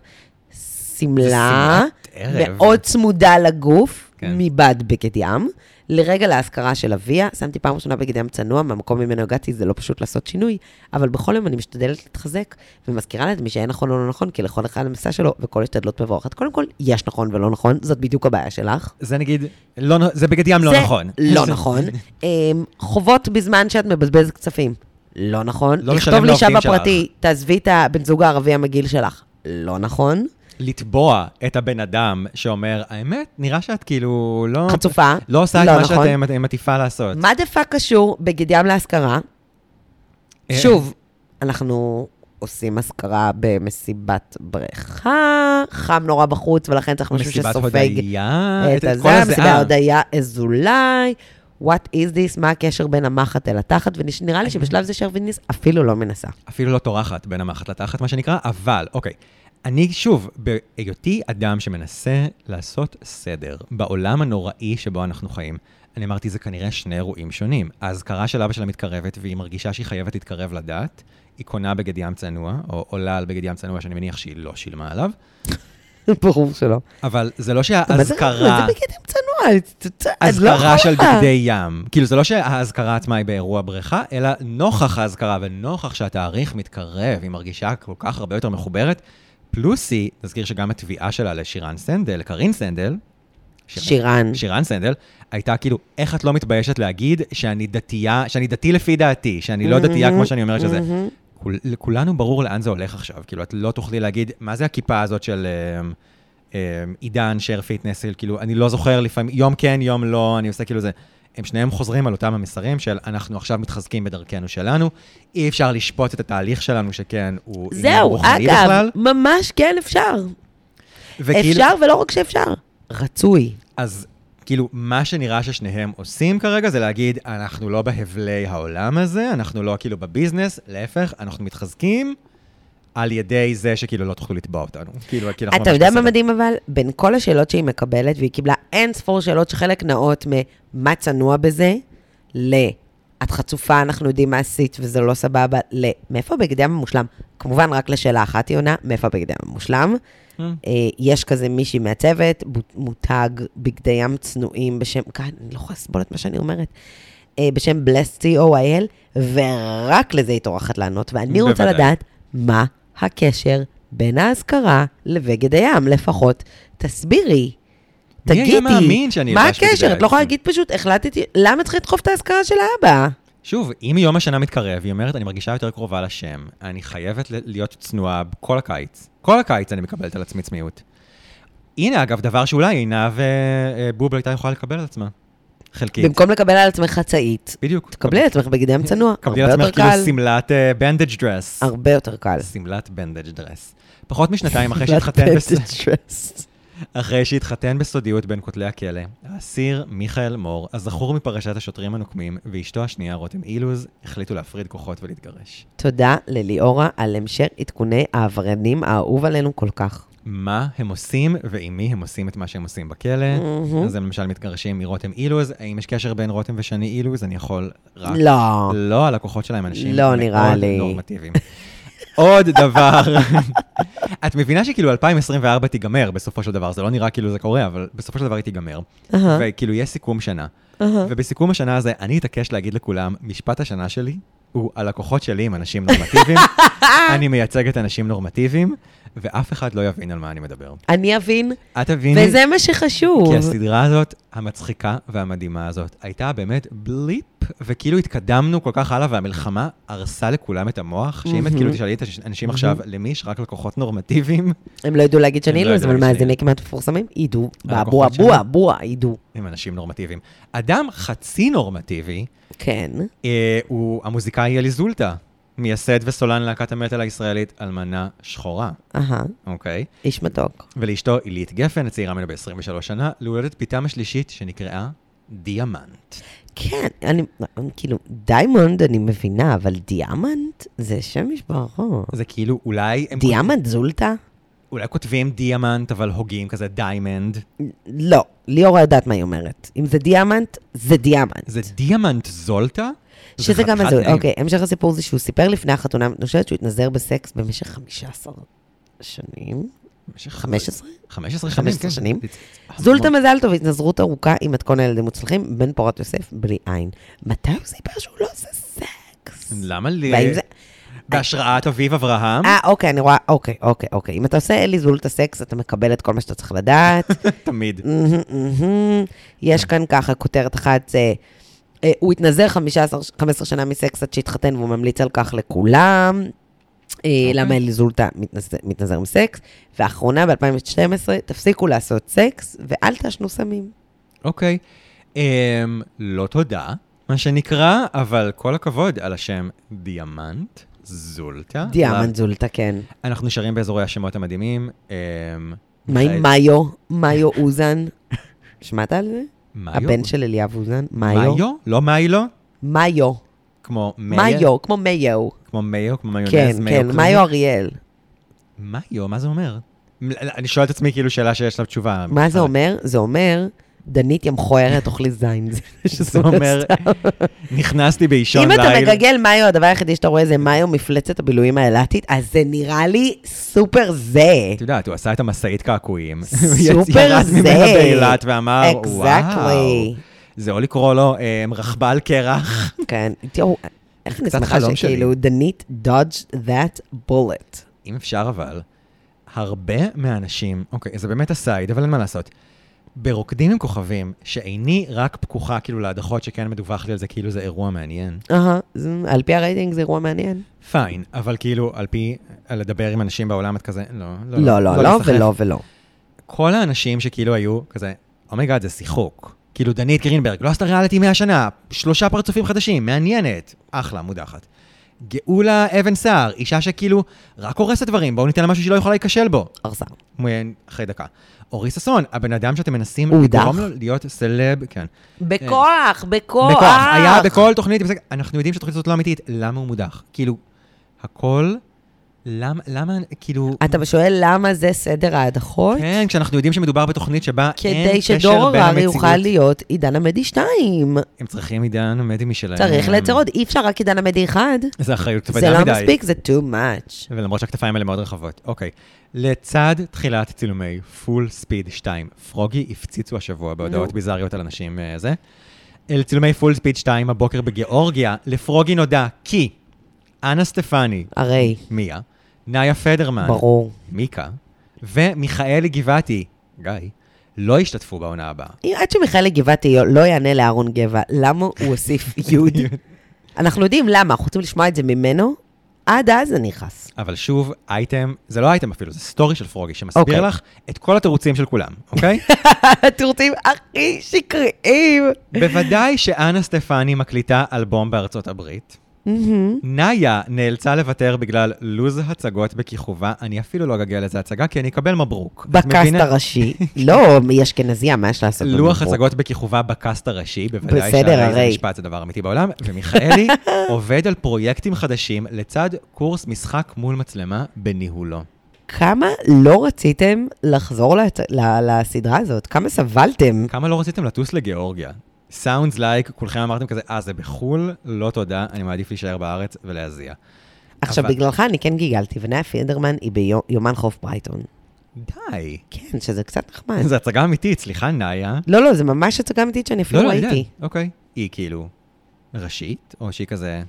סמלה מאוד צמודה לגוף, מבד בגד ים. לרגע להזכרה של אביה, שמתי פעם ראשונה בגד ים צנוע, מהמקום ממנו הגעתי, זה לא פשוט לעשות שינוי, אבל בכל יום אני משתדלת להתחזק, ומזכירה לעצמי שאין נכון או לא נכון, כי לכל אחד המסע שלו, וכל השתדלות מבורכת. קודם כל, יש נכון ולא נכון, זאת בדיוק הבעיה שלך.
זה נגיד, לא, זה בגד ים לא נכון.
לא נכון. חובות בזמן שאת מבזבזת כספים. לא נכון.
לא
לכתוב לאישה בפרטי, תעזבי את הבן זוג הערבי המגיל שלך. לא נכון.
לתבוע את הבן אדם שאומר, האמת, נראה שאת כאילו לא...
חצופה.
לא עושה את מה שאת מטיפה לעשות.
מה דפה קשור בגד ים להשכרה? שוב, אנחנו עושים השכרה במסיבת בריכה, חם נורא בחוץ, ולכן צריך משהו שסופג...
מסיבת הודיה,
את הזה, מסיבת הודיה אזולאי, what is this, מה הקשר בין המחת אל התחת, ונראה לי שבשלב זה שרוויניס אפילו לא מנסה.
אפילו לא תורחת בין המחת לתחת, מה שנקרא, אבל, אוקיי. אני שוב, בהיותי אדם שמנסה לעשות סדר בעולם הנוראי שבו אנחנו חיים, אני אמרתי, זה כנראה שני אירועים שונים. ההזכרה של אבא שלה מתקרבת, והיא מרגישה שהיא חייבת להתקרב לדת, היא קונה בגד ים צנוע, או עולה על בגד ים צנוע, שאני מניח שהיא לא שילמה עליו.
ברור שלא.
אבל זה לא שההזכרה...
זה בגד ים צנוע,
הזכרה של בגדי ים. כאילו, זה לא שההזכרה עצמה היא באירוע בריכה, אלא נוכח ההזכרה, ונוכח שהתאריך מתקרב, היא מרגישה כל כך הרבה יותר מחוברת, פלוסי, נזכיר שגם התביעה שלה לשירן סנדל, לקרין סנדל,
שירן.
שירן סנדל, הייתה כאילו, איך את לא מתביישת להגיד שאני דתייה, שאני דתי לפי דעתי, שאני לא דתייה כמו שאני אומרת שזה. לכולנו ברור לאן זה הולך עכשיו, כאילו, את לא תוכלי להגיד, מה זה הכיפה הזאת של עידן, שר פיטנס, כאילו, אני לא זוכר לפעמים, יום כן, יום לא, אני עושה כאילו זה. הם שניהם חוזרים על אותם המסרים של אנחנו עכשיו מתחזקים בדרכנו שלנו, אי אפשר לשפוט את התהליך שלנו שכן הוא עניין רוחני בכלל.
זהו, אגב, ממש כן אפשר. אפשר ולא רק שאפשר, רצוי.
אז כאילו מה שנראה ששניהם עושים כרגע זה להגיד אנחנו לא בהבלי העולם הזה, אנחנו לא כאילו בביזנס, להפך, אנחנו מתחזקים על ידי זה שכאילו לא תוכלו לתבוע אותנו.
אתה יודע מה מדהים אבל? בין כל השאלות שהיא מקבלת, והיא קיבלה אין ספור שאלות שחלק נאות ממה צנוע בזה, ל, את חצופה, אנחנו יודעים מה עשית וזה לא סבבה, ל, מאיפה בגד ים המושלם? כמובן רק לשאלה אחת היא עונה, מאיפה בגד ים המושלם? יש כזה מישהי מהצוות, מותג בגדי ים צנועים בשם, כאן, אני לא יכולה לסבול את מה שאני אומרת, בשם בלסטי או איי אל, ורק לזה היא תורחת לענות, ואני רוצה לדעת מה הקשר בין ההזכרה לבגד הים, לפחות תסבירי, תגידי, מה הקשר? את לא יכולה להגיד פשוט, החלטתי, למה צריך לדחוף את ההזכרה של האבא?
שוב, אם יום השנה מתקרב, היא אומרת, אני מרגישה יותר קרובה לשם, אני חייבת להיות צנועה כל הקיץ. כל הקיץ אני מקבלת על עצמי צניעות. הנה, אגב, דבר שאולי עיניו בובל הייתה יכולה לקבל על עצמה. חלקית.
במקום לקבל על עצמך חצאית.
בדיוק.
תקבלי על עצמך בגד ים צנוע.
תקבלי על עצמך כאילו סמלת בנדג' דרס.
הרבה יותר קל.
סמלת בנדג' דרס. פחות משנתיים אחרי שהתחתן אחרי שהתחתן בסודיות בין כותלי הכלא, האסיר מיכאל מור, הזכור מפרשת השוטרים הנוקמים, ואשתו השנייה רותם אילוז, החליטו להפריד כוחות ולהתגרש.
תודה לליאורה על המשך עדכוני העבריינים האהוב עלינו כל כך.
מה הם עושים ועם מי הם עושים את מה שהם עושים בכלא. אז הם למשל מתגרשים מרותם אילוז. האם יש קשר בין רותם ושני אילוז? אני יכול רק...
לא.
לא, הלקוחות שלהם אנשים
לא נראה לי.
נורמטיביים. עוד דבר. את מבינה שכאילו אלפיים עשרים וארבע תיגמר בסופו של דבר. זה לא נראה כאילו זה קורה, אבל בסופו של דבר היא תיגמר. וכאילו יש סיכום שנה. ובסיכום השנה הזה אני אתעקש להגיד לכולם, משפט השנה שלי הוא הלקוחות שלי עם אנשים נורמטיביים. אני מייצגת אנשים נורמטיביים. ואף אחד לא יבין על מה אני מדבר.
אני אבין,
את תביני,
וזה מה שחשוב.
כי הסדרה הזאת, המצחיקה והמדהימה הזאת, הייתה באמת בליפ, וכאילו התקדמנו כל כך הלאה, והמלחמה הרסה לכולם את המוח, שאם את כאילו תשאלי את האנשים עכשיו, למי יש רק לקוחות נורמטיביים?
הם לא ידעו להגיד שאני לא, אבל מאזיני כמעט מפורסמים, ידעו, בוא, בוא, בוא, ידעו.
הם אנשים נורמטיביים. אדם חצי נורמטיבי,
כן.
הוא המוזיקאי אלי זולטה. מייסד וסולן להקת המטל הישראלית, אלמנה שחורה.
אהה.
אוקיי.
איש מתוק.
ולאשתו עילית גפן, הצעירה ממנו ב-עשרים ושלוש שנה, להולדת פיתם השלישית שנקראה דיאמנט.
כן, אני, כאילו, דיימונד אני מבינה, אבל דיאמנט זה שם משפחה.
זה כאילו אולי...
דיאמנט זולטה?
אולי כותבים דיאמנט, אבל הוגים כזה דיימנד.
לא, ליאור יודעת מה היא אומרת. אם זה דיאמנט, זה דיאמנט.
זה דיאמנט זולטה?
שזה גם הזוי. אוקיי, המשך הסיפור זה שהוא סיפר לפני החתונה, אני חושבת שהוא התנזר בסקס במשך חמישה עשר שנים. חמש עשרה?
חמש עשרה
חמש עשרה שנים. זולטה מזל טוב, התנזרות ארוכה עם מתכון הילדים מוצלחים, בן פורת יוסף, בלי עין. מתי הוא סיפר שהוא לא עושה סקס?
למה לי? בהשראת אביב אברהם?
אה, אוקיי, אני רואה, אוקיי, אוקיי, אוקיי. אם אתה עושה אלי זולטה סקס, אתה מקבל את כל מה שאתה צריך לדעת.
תמיד.
יש כאן ככה, כותרת אחת, הוא התנזר חמש עשרה שנה מסקס עד שהתחתן, והוא ממליץ על כך לכולם. למה אלי זולטה מתנזר מסקס. ואחרונה, ב-אלפיים ושתים עשרה, תפסיקו לעשות סקס, ואל תשנו סמים.
אוקיי. לא תודה, מה שנקרא, אבל כל הכבוד על השם דיאמנט זולטה.
דיאמנט זולטה, כן.
אנחנו נשארים באזורי השמות המדהימים.
מה עם מאיו? מאיו אוזן. שמעת על זה? הבן של אליאב אוזן. מאיו?
מאיו? לא מאילו?
מאיו.
כמו
מאיו, כמו מאיו.
כמו מאיו, כמו מיונז.
כן, כן, מאיו אריאל.
מאיו, מה זה אומר? אני שואל את עצמי כאילו שאלה שיש לה תשובה.
מה זה אומר? זה אומר, דנית ים מכוערת, אוכלי זין.
זה אומר, נכנסתי באישון ליל.
אם אתה מגגל מאיו, הדבר היחידי שאתה רואה זה מאיו מפלצת הבילויים האלטית, אז זה נראה לי סופר זה.
אתה יודעת, הוא עשה את המסעית קעקועים.
סופר
ירד
זה.
ממנה באילת ואמר,
Exactly.
וואו. זה או לקרוא לו רכבל קרח.
כן, תראו, איך אני
קצת
שמחה
חלום
שכאילו, דנית dodged that bullet.
אם אפשר אבל, הרבה מהאנשים, אוקיי, זה באמת הסייד, אבל אין מה לעשות. ברוקדים עם כוכבים, שאיני רק פקוחה כאילו להדחות שכן מדווח לי על זה, כאילו זה אירוע מעניין.
אהה, על פי הרייטינג זה אירוע מעניין.
פיין, אבל כאילו על פי, על לדבר עם אנשים בעולם את כזה, לא, לא,
לא, לא, לא ולא ולא.
כל האנשים שכאילו היו כזה, אומייגאד, זה שיחוק. כאילו דנית גרינברג, לא עשתה ריאליטי מאה שנה, שלושה פרצופים חדשים, מעניינת, אחלה, מודחת. גאולה אבן סער, אישה שכאילו רק הורסת דברים, בואו ניתן לה משהו שלא יכולה להיכשל בו.
ארסה.
אחרי דקה. אורי ששון, הבן אדם שאתם מנסים
הוא דח.
לגרום לו להיות סלב, כן.
בכוח, בכוח.
בכוח, היה בכל תוכנית, אנחנו יודעים שהתוכנית הזאת לא אמיתית, למה הוא מודח? כאילו, הכל, למה, למה, כאילו...
אתה שואל למה זה סדר ההדחות?
כן, כשאנחנו יודעים שמדובר בתוכנית שבה אין
כדי
קשר
שדור
בין
הררי
המציאות.
יוכל להיות עידן עמדי שתיים.
הם צריכים עידן עמדי משלהם.
צריך לייצר עוד, אי אפשר רק עידן עמדי אחד.
זה אחריות כבדה
זה
מדי.
לא מספיק, זה too much.
ולמרות שהכתפיים האלה מאוד רחבות. אוקיי. לצד תחילת צילומי פול ספיד שתיים, פרוגי הפציצו השבוע בהודעות ביזריות על אנשים זה. אל צילומי פול ספיד שתיים הבוקר בגיאורגיה, לפרוגי נודע כי אנה סטפני,
הרי.
מיה, נאיה פדרמן,
ברור.
מיקה, ומיכאלי גבעתי, גיא, לא השתתפו בעונה הבאה.
עד שמיכאלי גבעתי לא יענה לאהרון גבע, למה הוא הוסיף יוד? אנחנו יודעים למה, אנחנו רוצים לשמוע את זה ממנו, עד אז זה נכנס.
אבל שוב, אייטם, זה לא אייטם אפילו, זה סטורי של פרוגי, שמסביר לך את כל התירוצים של כולם, אוקיי?
התירוצים הכי שקריים.
בוודאי שאנה סטפני מקליטה אלבום בארצות הברית. נאיה נאלצה לוותר בגלל לוז הצגות בכיכובה, אני אפילו לא אגגל איזה הצגה, כי אני אקבל מברוק.
בקאסט הראשי. לא, מי אשכנזיה, מה יש לעשות במברוק?
לוח הצגות בכיכובה בקאסט הראשי, בוודאי
בסדר,
שהרי זה
הרי.
משפט, זה דבר אמיתי בעולם, ומיכאלי עובד על פרויקטים חדשים לצד קורס משחק מול מצלמה בניהולו.
כמה לא רציתם לחזור לת- ל- לסדרה הזאת? כמה סבלתם?
כמה לא רציתם לטוס לגיאורגיה? Sounds like, כולכם אמרתם כזה, אה, זה בחול, לא תודה, אני מעדיף להישאר בארץ ולהזיע.
עכשיו,
אבל-
בגללך אני כן גיגלתי, ונאיה פדרמן היא ביומן חוף ברייטון.
די.
כן, שזה קצת נחמד.
זו הצגה אמיתית, סליחה, נאיה.
לא, לא, זה ממש הצגה אמיתית שאני אפילו
לא, לא, אני
ראיתי.
יודע. אוקיי. היא כאילו ראשית, או שהיא כזה...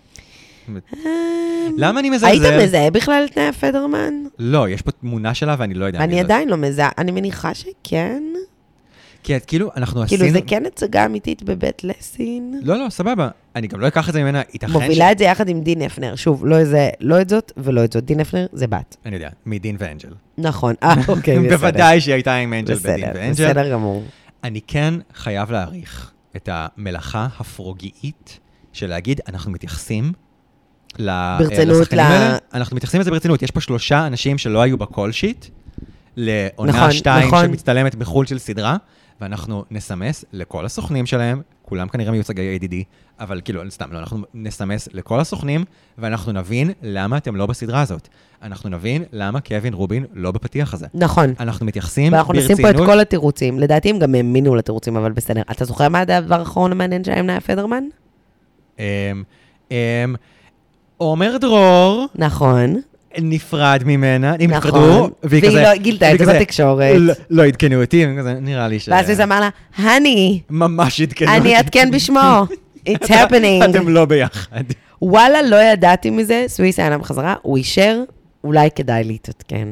למה אני מזלזל?
היית מזהה בכלל את נאיה פדרמן?
לא, יש פה תמונה שלה ואני לא יודע. מי
אני
זאת.
עדיין לא מזהה, אני מניחה שכן.
כי את כאילו, אנחנו עשינו...
כאילו, זה כן הצגה אמיתית בבית לסין.
לא, לא, סבבה. אני גם לא אקח את זה ממנה, ייתכן ש...
מובילה את זה יחד עם דין אפנר. שוב, לא זה- לא את זאת ולא את זאת. דין אפנר זה בת.
אני יודע, מדין ואנג'ל.
נכון. אה, אוקיי, בסדר.
בוודאי שהיא הייתה עם אנג'ל בדין
בסדר,
ואנג'ל.
בסדר גמור.
אני כן חייב להעריך את המלאכה הפרוגיאית של להגיד, אנחנו מתייחסים ל-
ברצינות
לשחקנים
ל-
האלה. אנחנו מתייחסים לזה ברצינות. יש פה שלושה אנשים שלא היו בקול שיט, לעונה
נכון,
שתיים
נכון.
שמצטלמת בחול של סדרה, ואנחנו נסמס לכל הסוכנים שלהם, כולם כנראה מיוצגי A D D, אבל כאילו, סתם, לא, אנחנו נסמס לכל הסוכנים, ואנחנו נבין למה אתם לא בסדרה הזאת. אנחנו נבין למה קווין רובין לא בפתיח הזה.
נכון.
אנחנו מתייחסים
ואנחנו
ברצינות.
נשים פה את כל התירוצים. לדעתי הם גם האמינו לתירוצים, אבל בסדר. אתה זוכר מה הדבר האחרון המעניין שהיה עם נאיה פדרמן?
אמ, אמ, עומר דרור
נכון.
נפרד ממנה, הם
נכון.
נפרדו, והיא
והיא
כזה...
לא גילתה את
והיא
זה
כזה,
בתקשורת.
לא- לא עדכנו אותי, כזה, נראה לי ש...
ואז הוא אמר לה, הני,
ממש עדכנו
אני אעדכן בשמו. It's happening.
אתם לא ביחד.
וואלה, לא ידעתי מזה, סוויס היה להם חזרה, הוא אישר, אולי כדאי להתעדכן.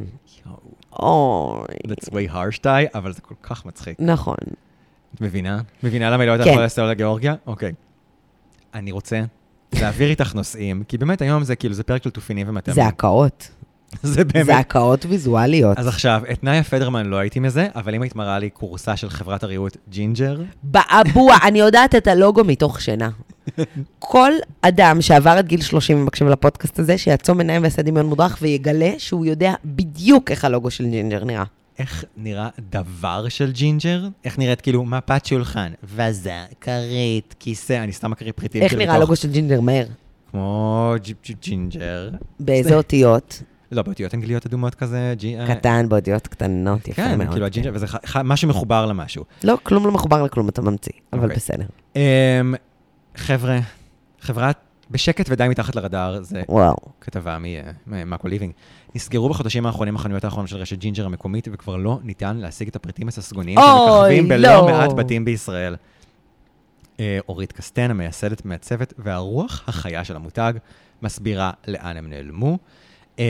אוי.
That's way harsh die, אבל זה כל כך מצחיק.
נכון.
את מבינה? מבינה למה היא לא הייתה
כן.
יכולה לסתור לגיאורגיה? אוקיי. אני רוצה להעביר איתך נושאים, כי באמת היום זה כאילו, זה פרק של תופינים ומטעמים.
זה הקאות.
זה באמת.
זה הקאות ויזואליות.
אז עכשיו, את נאיה פדרמן לא הייתי מזה, אבל אם היית מראה לי קורסה של חברת הריהוט ג'ינג'ר,
באבוע, אני יודעת את הלוגו מתוך שינה. כל אדם שעבר את גיל שלושים ומקשיב לפודקאסט הזה, שיעצום עיניים ועשה דמיון מודרך ויגלה שהוא יודע בדיוק איך הלוגו של ג'ינג'ר נראה.
איך נראה דבר של ג'ינג'ר? איך נראית כאילו מפת שולחן, וזה, כרית, כיסא, אני סתם מקריא פריטים.
איך
כאילו
נראה
בתוך-
הלוגו של ג'ינג'ר מהר?
כמו ג'- ג'- ג'ינג'ר.
באיזה אותיות?
לא, באותיות אנגליות אדומות כזה. ג'י-
קטן, באותיות קטנות, יפה
כן,
מאוד.
כאילו הג'ינג'ר, וזה ח- ח- משהו מחובר למשהו.
לא, כלום לא מחובר לכלום, אתה ממציא, אבל
אוקיי.
בסדר.
אמ, חבר'ה, חברת בשקט ודי מתחת לרדאר, זה
וואו.
כתבה ממאקו ליבינג. נסגרו בחודשים האחרונים החנויות האחרונות של רשת ג'ינג'ר המקומית, וכבר לא ניתן להשיג את הפריטים הססגוניים
אוי,
שמככבים בלא
לא.
מעט בתים בישראל. אה, אורית קסטן, המייסדת, מעצבת, והרוח החיה של המותג, מסבירה לאן הם נעלמו. אה,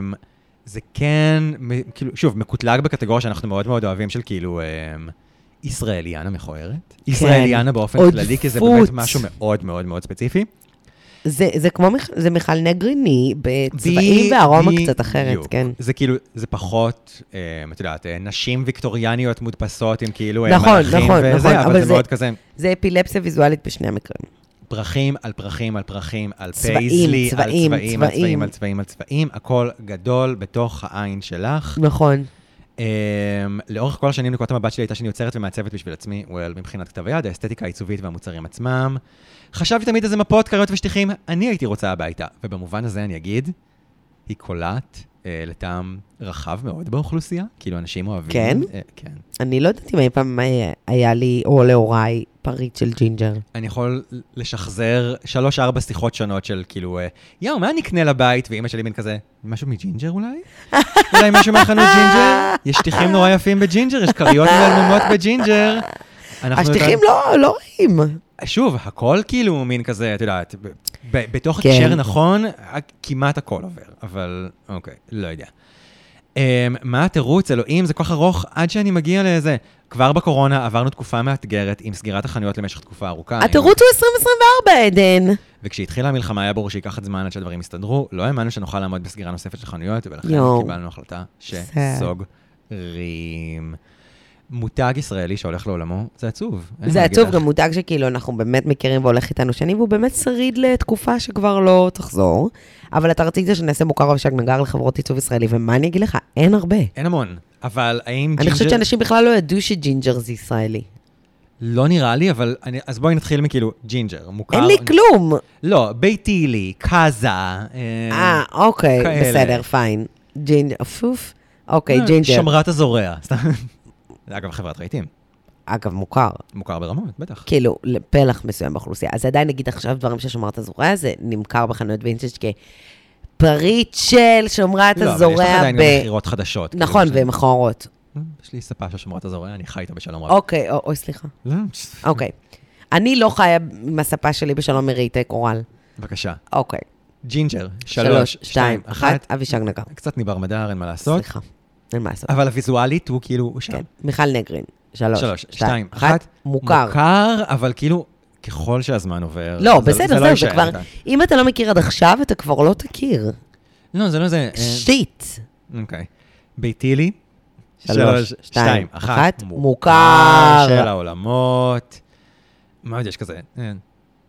זה כן, מ- כאילו, שוב, מקוטלג בקטגוריה שאנחנו מאוד מאוד אוהבים של כאילו, אה, ישראליאנה מכוערת. ישראליאנה באופן
עודפות.
כללי, כי זה באמת משהו מאוד מאוד מאוד ספציפי.
זה, זה כמו, מיכ- זה מיכל נגריני, בצבעים
בי-
וארומה
בי-
קצת אחרת,
בדיוק.
כן.
זה כאילו, זה פחות, אה, את יודעת, אה, נשים ויקטוריאניות מודפסות עם כאילו אה,
נכון,
מלאכים
נכון,
וזה,
נכון,
אבל
אבל
זה
זה-
מאוד כזה
זה אפילפסיה ויזואלית בשני המקרים.
פרחים על פרחים על פרחים, על
צבעים,
פייזלי, על
צבעים,
צבעים, על צבעים,
צבעים.
על צבעים, על צבעים, הכל גדול בתוך העין שלך.
נכון.
Um, לאורך כל השנים נקודת המבט שלי הייתה שאני יוצרת ומעצבת בשביל עצמי, well, מבחינת כתב היד, האסתטיקה העיצובית והמוצרים עצמם. חשבתי תמיד איזה מפות, קריות ושטיחים, אני הייתי רוצה הביתה. ובמובן הזה אני אגיד, היא קולעת uh, לטעם רחב מאוד באוכלוסייה, כאילו אנשים אוהבים.
כן?
Uh, כן.
אני לא יודעת אם אי פעם אה, היה לי, או להוריי, פריט של ג'ינג'ר.
אני יכול לשחזר שלוש ארבע שיחות שונות של כאילו, אה, יאו, מה נקנה לבית? ואמא שלי בין כזה, משהו מג'ינג'ר אולי? אולי משהו מהחנות ג'ינג'ר? יש שטיחים נורא יפים בג'ינג'ר, יש כריות מלממות בג'ינג'ר. אנחנו
השטיחים לא, לא רעים.
שוב, הכל כאילו מין כזה, את יודעת, ב- ב- בתוך
כן.
הקשר נכון, כמעט הכל עובר, אבל אוקיי, לא יודע. Um, מה התירוץ, אלוהים, זה כל כך ארוך עד שאני מגיע לזה. כבר בקורונה עברנו תקופה מאתגרת עם סגירת החנויות למשך תקופה ארוכה.
התירוץ הוא עשרים עשרים וארבע, עדן.
וכשהתחילה המלחמה היה ברור שייקח את זמן עד שהדברים יסתדרו, לא האמנו שנוכל לעמוד בסגירה נוספת של חנויות, ולכן
יואו.
קיבלנו החלטה שסוגרים. מותג ישראלי שהולך לעולמו, זה עצוב. אין
זה
מה להגיד
עצוב,
לך.
גם מותג שכאילו אנחנו באמת מכירים והולך איתנו שנים, והוא באמת שריד לתקופה שכבר לא תחזור. אבל אתה רצית שנעשה מוכר אבישג נגר לחברות עיצוב ישראלי, ומה אני אגיד לך? אין הרבה.
אין המון, אבל האם
אני חושבת
ג'ינג'ר...
שאנשים בכלל לא ידעו שג'ינג'ר זה ישראלי.
לא נראה לי, אבל אני... אז בואי נתחיל מכאילו ג'ינג'ר, מוכר...
אין לי כלום.
לא, ביתי לי, קאזה.
אה, אוקיי,
כאלה.
בסדר, פיין. ג'ינג'ר, פוף. אוקיי,
אה,
ג'ינג'ר.
שמרת הזורע. סתם. אגב, חברת רהיטים.
אגב, מוכר.
מוכר ברמות, בטח.
כאילו, לפלח מסוים באוכלוסייה. אז עדיין נגיד עכשיו דברים ששומרת הזורע, זה נמכר בחנויות וינטג' כפריט של שומרת
לא, אבל יש לך
הזורע
עדיין
ב...
גם מכירות חדשות.
נכון,
כאילו,
והן מכוערות.
יש לי ספה של שומרת הזורע, אני חי איתה בשלום רב.
אוקיי, אוי, סליחה.
לא,
אוקיי. אני לא חיה עם הספה שלי בשלום מראיתי קורל.
בבקשה.
אוקיי.
ג'ינג'ר, שלוש, שתיים, אחת.
אבישג נגר.
קצת ניבר מדר, אין מה לעשות.
סליחה. אין מה לעשות.
אבל הוויזואלית הוא כאילו, הוא שם.
כן. מיכל נגרין. שלוש,
שלוש, שתיים, אחת.
אחת. מוכר.
מוכר, אבל כאילו, ככל שהזמן עובר...
לא,
זה-
בסדר,
זה לא
זהו, זה
יישאר
כבר...
איתה.
אם אתה לא מכיר עד עכשיו, אתה כבר לא תכיר.
לא, זה לא זה. אה,
שיט.
אוקיי. ביתי לי.
שלוש, שתיים, אחת.
מוכר
מוכר.
של העולמות. מה עוד יש כזה? אה,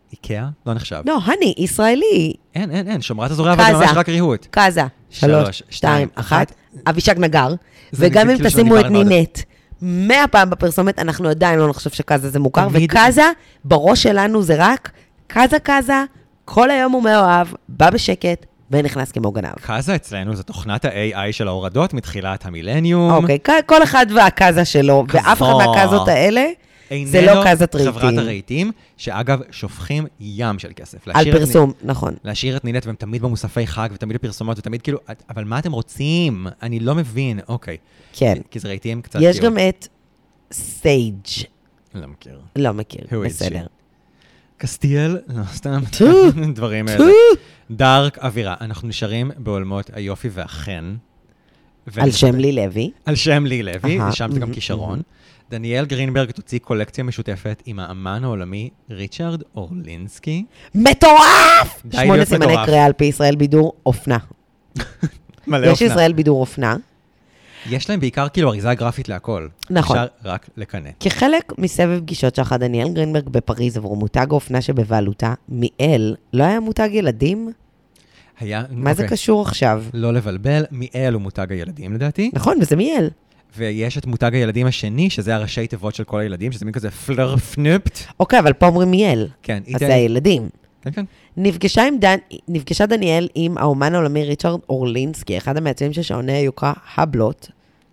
איקאה? לא נחשב.
לא, הני, ישראלי.
אין, אין, אין, שומרת הזורע, אבל ממש רק ריהוט.
קאזה. שלוש, שתיים, אחת. אבישג נגר. וגם אם תשימו את נינט מאה פעם בפרסומת, אנחנו עדיין לא נחשוב שקאזה זה מוכר, וקאזה, בראש שלנו זה רק קאזה קאזה, כל היום הוא מאוהב, בא בשקט, ונכנס כמו גנב.
קאזה אצלנו זה תוכנת ה-איי איי של ההורדות מתחילת המילניום.
אוקיי, כל אחד והקאזה שלו, ואף אחד מהקאזות האלה, זה לא קאזת רהיטים.
חברת הרהיטים, שאגב, שופכים ים של כסף.
על פרסום, נכון.
להשאיר את נינט, והם תמיד במוספי חג, ותמיד בפרסומות, ותמיד כאילו, אבל מה אתם רוצים? אני לא מבין, אוקיי.
כן.
כי זה רהיטים קצת...
יש גם את סייג'.
לא מכיר.
לא מכיר, בסדר.
קסטיאל, לא, סתם, דברים האלה. דארק אווירה. אנחנו נשארים בעולמות היופי והחן.
על שם לי לוי.
על שם לי לוי, ושם זה גם כישרון. דניאל גרינברג תוציא קולקציה משותפת עם האמן העולמי ריצ'רד אורלינסקי.
מטורף! שמונה סימני קריאה על פי ישראל בידור אופנה.
מלא אופנה.
יש ישראל בידור אופנה.
יש להם בעיקר כאילו אריזה גרפית להכל.
נכון.
אפשר רק לקנה.
כחלק מסבב פגישות שלך, דניאל גרינברג בפריז עברו מותג האופנה שבבעלותה, מיאל, לא היה מותג ילדים?
היה...
מה זה קשור עכשיו?
לא לבלבל, מיאל הוא מותג הילדים לדעתי.
נכון, וזה מיאל.
ויש את מותג הילדים השני, שזה הראשי תיבות של כל הילדים, שזה מין כזה פלרפנופט.
אוקיי, אבל פה אומרים מיאל.
כן.
אז זה הילדים.
כן, כן.
נפגשה, עם דן, נפגשה דניאל עם האומן העולמי ריצ'רד אורלינסקי, אחד המעצבים של שעוני היוקרה, הבלוט.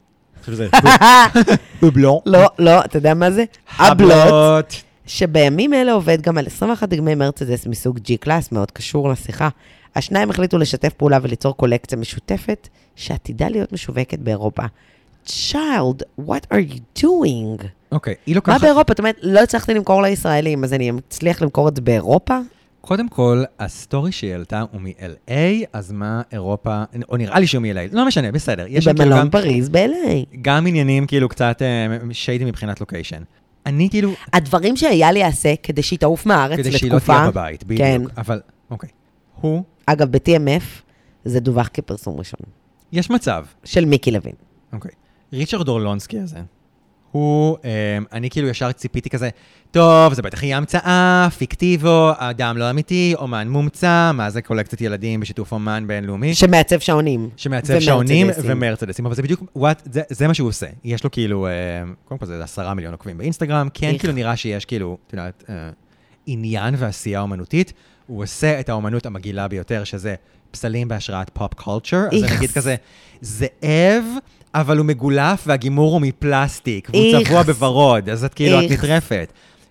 הבלוט.
לא, לא, אתה יודע מה זה? הבלוט. שבימים אלה עובד גם על עשרים ואחת דגמי מרצדס מסוג G-Class, מאוד קשור לשיחה. השניים החליטו לשתף פעולה וליצור קולקציה משותפת, שעתידה להיות משווקת באירופה. Child, what are you doing?
אוקיי, היא לוקחת...
מה באירופה? זאת אומרת, לא הצלחתי למכור לישראלים, אז אני מצליח למכור את זה באירופה?
קודם כל, הסטורי שהיא העלתה הוא מ-אל איי, אז מה אירופה, או נראה לי שהוא מ-אל איי, לא משנה, בסדר.
במלון פריז ב-אל איי.
גם עניינים כאילו קצת שיידי מבחינת לוקיישן. אני כאילו...
הדברים שהיה לי יעשה כדי שהיא תעוף מהארץ לתקופה...
כדי שהיא לא תהיה בבית, בדיוק.
כן.
אבל, אוקיי. הוא...
אגב, ב-טי אם אף זה דווח כפרסום ראשון.
יש מצב.
של מיקי לוין.
אוקיי. ריצ'רד אורלונסקי הזה, הוא, אני כאילו ישר ציפיתי כזה, טוב, זה בטח יהיה המצאה, פיקטיבו, אדם לא אמיתי, אומן מומצא, מה זה קולקציית ילדים בשיתוף אומן בינלאומי.
שמעצב שעונים.
שמעצב שעונים ומרצדסים, אבל זה בדיוק, זה, זה מה שהוא עושה. יש לו כאילו, קודם כל זה עשרה מיליון עוקבים באינסטגרם, כן כאילו נראה שיש כאילו, אתה יודעת, עניין ועשייה אומנותית, הוא עושה את האומנות המגעילה ביותר, שזה פסלים בהשראת פופ קולצ'ר, אז אני אגיד כזה, זאב, אבל הוא מגולף והגימור הוא מפלסטיק, והוא צבוע בוורוד, אז את כאילו, את נטרפת.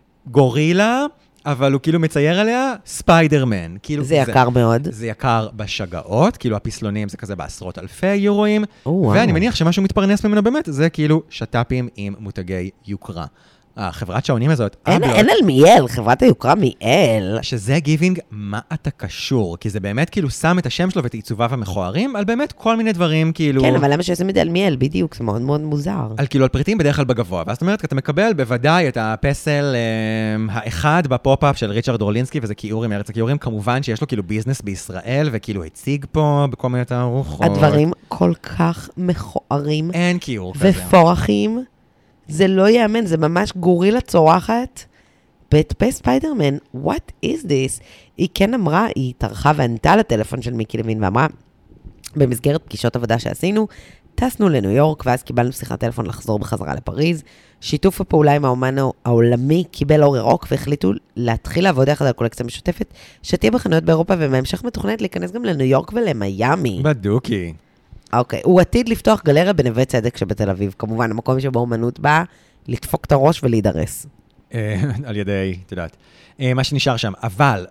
גורילה, אבל הוא כאילו מצייר עליה ספיידרמן.
זה יקר מאוד.
זה יקר בשגעות, כאילו הפסלונים זה כזה בעשרות אלפי יורואים, ואני מניח שמשהו מתפרנס ממנו באמת, זה כאילו שטאפים עם מותגי יוקרה. החברת שעונים הזאת,
אין על מיאל, חברת היוקרה מיאל.
שזה גיבינג, מה אתה קשור? כי זה באמת כאילו שם את השם שלו ואת עיצוביו המכוערים, על באמת כל מיני דברים כאילו...
כן, אבל למה שעושים את זה על מיאל? בדיוק, זה מאוד מאוד מוזר.
על כאילו על פריטים בדרך כלל בגבוה, ואז זאת אומרת, אתה מקבל בוודאי את הפסל האחד בפופ-אפ של ריצ'רד אורלינסקי, וזה קיורים, ארץ הקיורים, כמובן שיש לו כאילו ביזנס בישראל, וכאילו הציג פה בכל מיני תערוכות.
הדברים כל כך מכוערים.
אין קיור כזה.
ופורחים. זה לא יאמן, זה ממש גורילה צורחת. בטפה ספיידרמן, what is this? היא כן אמרה, היא טרחה וענתה לטלפון של מיקי לוין, ואמרה, במסגרת פגישות עבודה שעשינו, טסנו לניו יורק, ואז קיבלנו שיחת טלפון לחזור בחזרה לפריז. שיתוף הפעולה עם האומן העולמי קיבל אור ירוק, והחליטו להתחיל לעבוד יחד על קולקציה משותפת, שתהיה בחנויות באירופה, ובהמשך מתוכננת להיכנס גם לניו יורק ולמיימי.
בדוקי.
אוקיי, הוא עתיד לפתוח גלריה בנווה צדק שבתל אביב, כמובן, המקום שבו אומנות באה, לדפוק את הראש ולהידרס.
על ידי, את יודעת, מה שנשאר שם, אבל,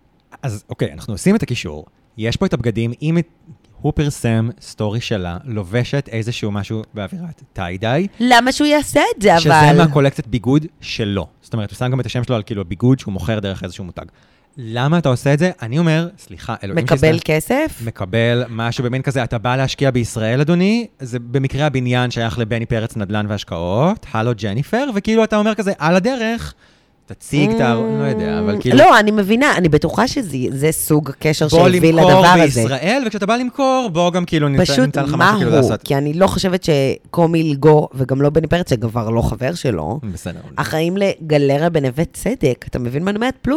אז אוקיי, אנחנו עושים את הקישור, יש פה את הבגדים, אם הוא פרסם סטורי שלה, לובשת איזשהו משהו באווירת טיידיי.
למה שהוא יעשה את זה, אבל?
שזה מהקולקציית ביגוד שלו. זאת אומרת, הוא שם גם את השם שלו על כאילו ביגוד שהוא מוכר דרך איזשהו מותג. למה אתה עושה את זה? אני אומר, סליחה, אלוהים
מקבל כסף?
מקבל משהו במין כזה, אתה בא להשקיע בישראל, אדוני, זה במקרה הבניין שייך לבני פרץ נדל"ן והשקעות, הלו ג'ניפר, וכאילו אתה אומר כזה, על הדרך, תציג את ה... לא יודע, אבל כאילו...
לא, אני מבינה, אני בטוחה שזה סוג קשר שהביא לדבר הזה.
בוא למכור בישראל, וכשאתה בא למכור, בוא גם כאילו נמצא לך משהו כאילו לעשות.
כי אני לא חושבת שקומי לגו, וגם לא בני פרץ, שגבר לא חבר שלו,
בסדר.
החיים לגלריה בנווה צדק, אתה מבין מה אני אומרת? פלוס,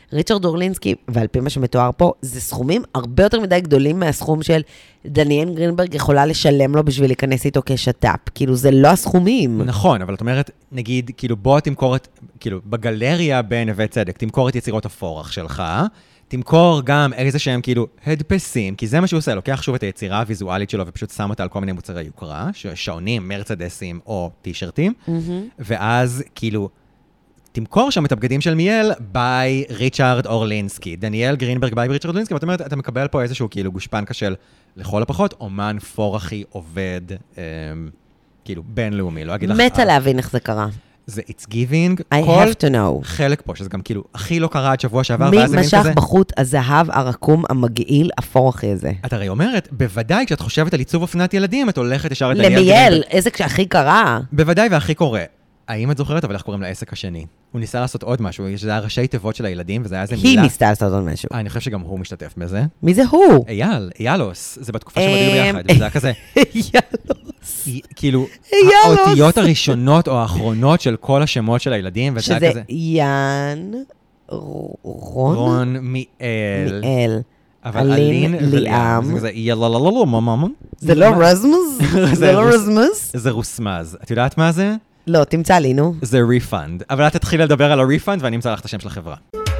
ריצ'רד אורלינסקי, ועל פי מה שמתואר פה, זה סכומים הרבה יותר מדי גדולים מהסכום של דניאל גרינברג יכולה לשלם לו בשביל להיכנס איתו כשת"פ. כאילו, זה לא הסכומים.
נכון, אבל את אומרת, נגיד, כאילו, בוא תמכור את, כאילו, בגלריה בנווה צדק, תמכור את יצירות הפורח שלך, תמכור גם איזה שהם כאילו הדפסים, כי זה מה שהוא עושה, לוקח שוב את היצירה הוויזואלית שלו ופשוט שם אותה על כל מיני מוצרי יוקרה, שעונים, מרצדסים או טישרטים, ואז כאילו, תמכור שם את הבגדים של מיאל ביי ריצ'רד אורלינסקי, דניאל גרינברג ביי ריצ'רד אורלינסקי, ואת אומרת, אתה מקבל פה איזשהו כאילו גושפנקה של לכל הפחות, אומן פורחי עובד, אה, כאילו בינלאומי, לא אגיד לך...
מתה להבין איך זה קרה.
זה It's Giving,
I
כל
have to know.
חלק פה, שזה גם כאילו הכי לא קרה עד שבוע שעבר,
מי
ואז זה מין
משך
כזה...
בחוט הזהב הרקום המגעיל הפורחי הזה?
את הרי אומרת, בוודאי כשאת חושבת על עיצוב אופנת ילדים, את הולכת ישר לדניאל
למיאל,
גרינברג.
איזה הכי קרה?
בוודאי והכי קורה. האם את זוכרת, אבל איך קוראים לעסק השני? הוא ניסה לעשות עוד משהו, שזה היה ראשי תיבות של הילדים, וזה היה איזה מילה...
היא ניסתה לעשות עוד משהו.
אני חושב שגם הוא משתתף בזה.
מי זה הוא?
אייל, איילוס, זה בתקופה שמדהים ביחד, וזה היה כזה...
איילוס.
כאילו,
איילוס.
האותיות הראשונות או האחרונות של כל השמות של הילדים, וזה היה
שזה
כזה...
יאן, רון,
רון, מיאל.
מיאל,
אבל
אלין,
אלין
ליאם.
זה כזה ילללללו, מממן.
זה לא רזמוס? זה לא רזמוס?
זה רוסמז. את יודעת מה זה?
לא, תמצא לי, נו.
זה ריפנד. אבל את תתחיל לדבר על הריפנד, ואני אמצא לך את השם של החברה.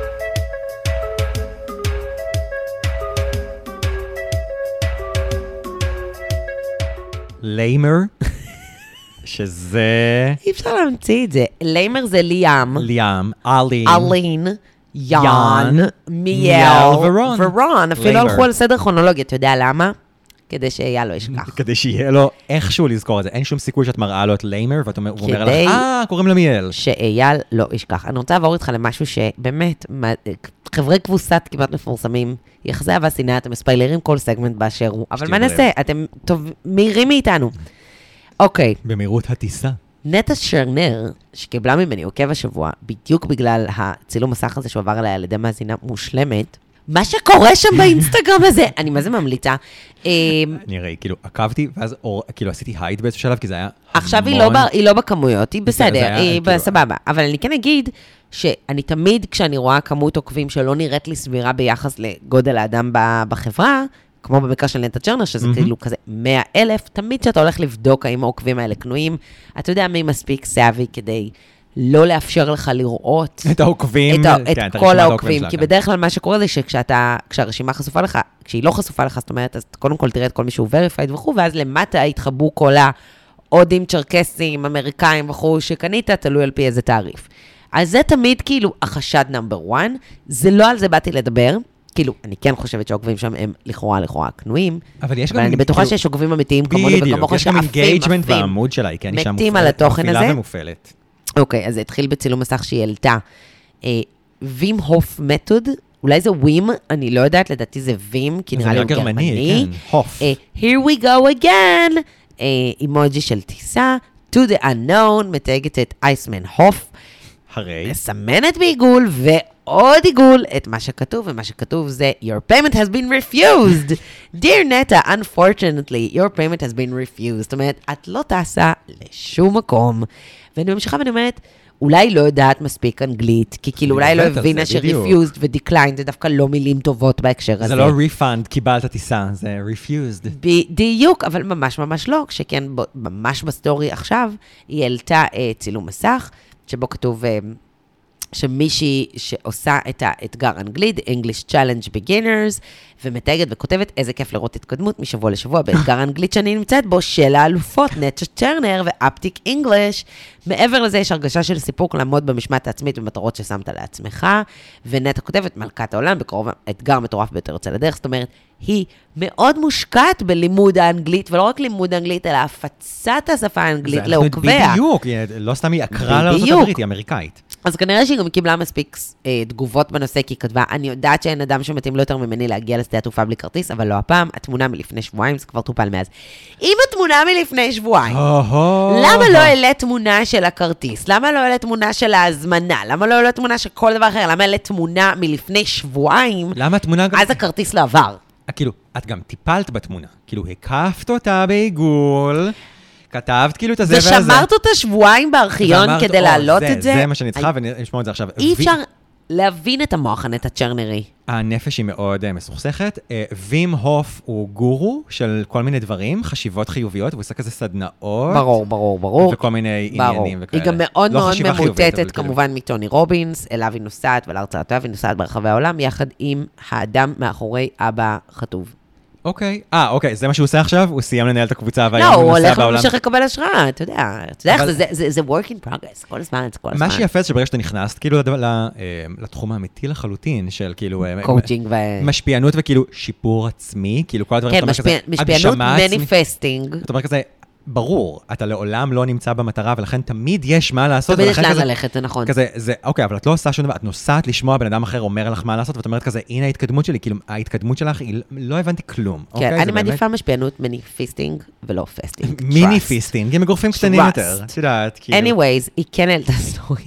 ליימר, שזה...
אי אפשר להמציא את זה. ליימר זה ליאם,
ליאם, אלין.
אלין, יאן,
יאן,
מיאל,
ורון.
ורון. אפילו
ליימר.
הלכו על סדר כרונולוגי, אתה יודע למה? כדי שאייל לא ישכח.
כדי שיהיה לו איכשהו לזכור את זה. אין שום סיכוי שאת מראה לו את ליימר, והוא אומר לך,
כדי-
אה, קוראים למיאל.
שאייל לא ישכח. אני רוצה לעבור איתך למשהו שבאמת, מה- חברי כבוסת כמעט מפורסמים, יחסי אהבה שנאה, אתם מספיילרים כל סגמנט באשר הוא, אבל מה
שתהיו
נעשה? אתם טוב, מהירים מאיתנו. אוקיי,
במהירות הטיסה.
נטע שרנר, שקיבלה ממני עוקב השבוע, בדיוק בגלל הצילום מסך הזה שעבר עליה על ידי מאזינה מושלמת, מה שקורה שם באינסטגרם הזה, אני מה זה ממליצה. אמ,
אני ראי, כאילו, עקבתי, ואז אור- כאילו עשיתי הייד באיזשהו שלב, כי זה היה
עכשיו היא
המון-
לא, ב- היא לא בכמויות, היא
זה
בסדר,
היה,
היא
כאילו-
בסבבה. אבל אני כן אגיד שאני תמיד, כשאני רואה כמות עוקבים שלא נראית לי סבירה ביחס לגודל האדם ב- בחברה, כמו במקרה של נטע צ'רנר, שזה כאילו כזה מאה אלף, תמיד שאתה הולך לבדוק האם העוקבים האלה קנויים, אתה יודע מי מספיק סאבי כדי לא לאפשר לך לראות
את העוקבים,
את, ה-
כן,
את
הרשימת
כל העוקבים,
שלה,
כי
כן.
בדרך כלל מה שקורה זה שכשאתה, כשהרשימה חשופה לך, כשהיא לא חשופה לך, זאת אומרת, אז קודם כל תראה את כל מי שהוא verified וכו', ואז למטה יתחבאו כל ההודים, צ'רקסים, אמריקאים וכו', שקנית, תלוי על פי איזה תעריף. אז זה תמיד כאילו החשד נאמבר וואן, זה לא על זה באתי לדבר, כאילו, אני כן חושבת שהעוקבים שם הם לכאורה לכאורה קנויים,
אבל יש
אבל
גם,
אני בטוחה
כאילו,
שיש עוקבים אמיתיים כמוני
בדיוק,
וכמוך
יש גם
שעפים,
אינגייג'מנט
עפים.
בעמוד שלה, היא כן אישה מופעלת.
מתים על התוכן
מפעילה
הזה.
ומופעלת.
אוקיי, אז זה התחיל בצילום מסך שהיא העלתה. אה, וים הוף מתוד, אולי זה ווים, אני לא יודעת, לדעתי זה וים, כי
זה
נראה לי
נראה
הוא
גרמני,
גרמני.
כן, הוף.
אה, Here we go again, אה, אימוג'י של טיסה, to the unknown, מתייגת את אייסמן הוף,
הרי,
מסמנת בעיגול, ועוד עיגול את מה שכתוב, ומה שכתוב זה, your payment has been refused. Dear Neta, unfortunately, your payment has been refused. זאת אומרת, את לא טסה לשום מקום. ואני ממשיכה ואני אומרת, אולי לא יודעת מספיק אנגלית, כי כאילו אולי לא
עובדת על
הבינה
זה, בדיוק.
ש-refused ו-declined זה דווקא לא מילים טובות בהקשר הזה.
זה לא refund, קיבלת טיסה, זה refused.
בדיוק, אבל ממש ממש לא, שכן ב- ממש בסטורי עכשיו, היא העלתה אה, צילום מסך, שבו כתוב אה, שמישהי שעושה את האתגר אנגלית, English Challenge Beginners, ומתייגת וכותבת, איזה כיף לראות התקדמות משבוע לשבוע באתגר האנגלית שאני נמצאת בו, של האלופות, נטע צ'רנר ואפטיק אינגליש. מעבר לזה יש הרגשה של סיפוק לעמוד במשמעת העצמית במטרות ששמת לעצמך, ונטע כותבת, מלכת העולם, בקרוב האתגר מטורף ביותר יוצא לדרך, זאת אומרת, היא מאוד מושקעת בלימוד האנגלית, ולא רק לימוד האנגלית, אלא הפצת השפה האנגלית
זה אנחנו
לעוקביה.
בדיוק, לא סתם היא עקרה לארצות
בדיוק.
הברית, היא אמריקאית.
אז כנראה שהיא גם קיבלה מספיק אה, תגובות בנושא, כי היא כתבה, אני יודעת שאין אדם שמתאים לו יותר ממני להגיע לשדה התעופה בלי כרטיס, אבל לא הפעם, התמונה מלפני שבועיים, זה כבר טופל מאז. אם התמונה מלפני שבועיים, למה לא העלה תמונה של הכרטיס? למה לא העלה תמונה של ההזמנה? למה לא העלה תמונה של כל דבר אחר? למה העלה תמונה מלפני שבועיים?
למה התמונה גם...
אז הכרטיס לא עבר.
כאילו, את גם טיפלת בתמונה. כאילו, הקפת אותה בעיגול, כתבת כאילו את הזה והזה.
ושמרת אותה שבועיים בארכיון
ואמרת,
כדי
"או,
להעלות
זה-
את זה.
זה מה שאני צריכה, ונשמור את זה עכשיו.
אי
ו-
אפשר, להבין את המוח הנטע צ'רנרי.
הנפש היא מאוד uh, מסוכסכת. Uh, וים הוף הוא גורו של כל מיני דברים, חשיבות חיוביות, הוא עושה כזה סדנאות.
ברור, ברור, ברור.
וכל מיני
ברור.
עניינים וכאלה.
היא גם מאוד
לא
מאוד
חשיבה חיובית, אבל
ממוטטת,
כאילו.
כמובן, מטוני רובינס, אליו היא נוסעת ולהרצאותיו היא נוסעת ברחבי העולם, יחד עם האדם מאחורי אבא חטוב.
אוקיי. אה, אוקיי, זה מה שהוא עושה עכשיו? הוא סיים לנהל את הקבוצה והיום
לא,
הוא
הוא
נוסע
הולך
בעולם.
להמשיך לקבל השראה, אתה יודע. אתה יודע איך
אבל-
זה- זה- זה work in progress, כל הזמן, כל הזמן.
מה שיפה זה שברגע שאתה נכנסת, כאילו, לד- ל- אה, לתחום האמיתי לחלוטין, של כאילו... אה,
קואוצ'ינג ו...
משפיענות וכאילו שיפור עצמי, כאילו כל הדברים
כן,
שאתה אומר
משפיע-
כזה,
משפיענות
הגשמה עצמית.
מניפסטינג.
זאת אומרת כזה, ברור, אתה לעולם לא נמצא במטרה, ולכן תמיד יש מה לעשות.
תמיד יש
ולכן
לאן
כזה-
ללכת, זה נכון.
כזה, זה, אוקיי, אבל את לא עושה שום דבר, את נוסעת לשמוע בן אדם אחר אומר לך מה לעשות, ואת אומרת כזה, הנה ההתקדמות שלי, כאילו, ההתקדמות שלך, היא, לא הבנתי כלום.
כן,
אוקיי?
אני
זה באמת-
מעדיפה משפיענות מניפיסטינג ולא פסטינג.
מיני
Trust.
פיסטינג, הם מגורפים קטנים
Trust.
יותר, את יודעת, כאילו.
anyways, היא כן העלתה סטורי.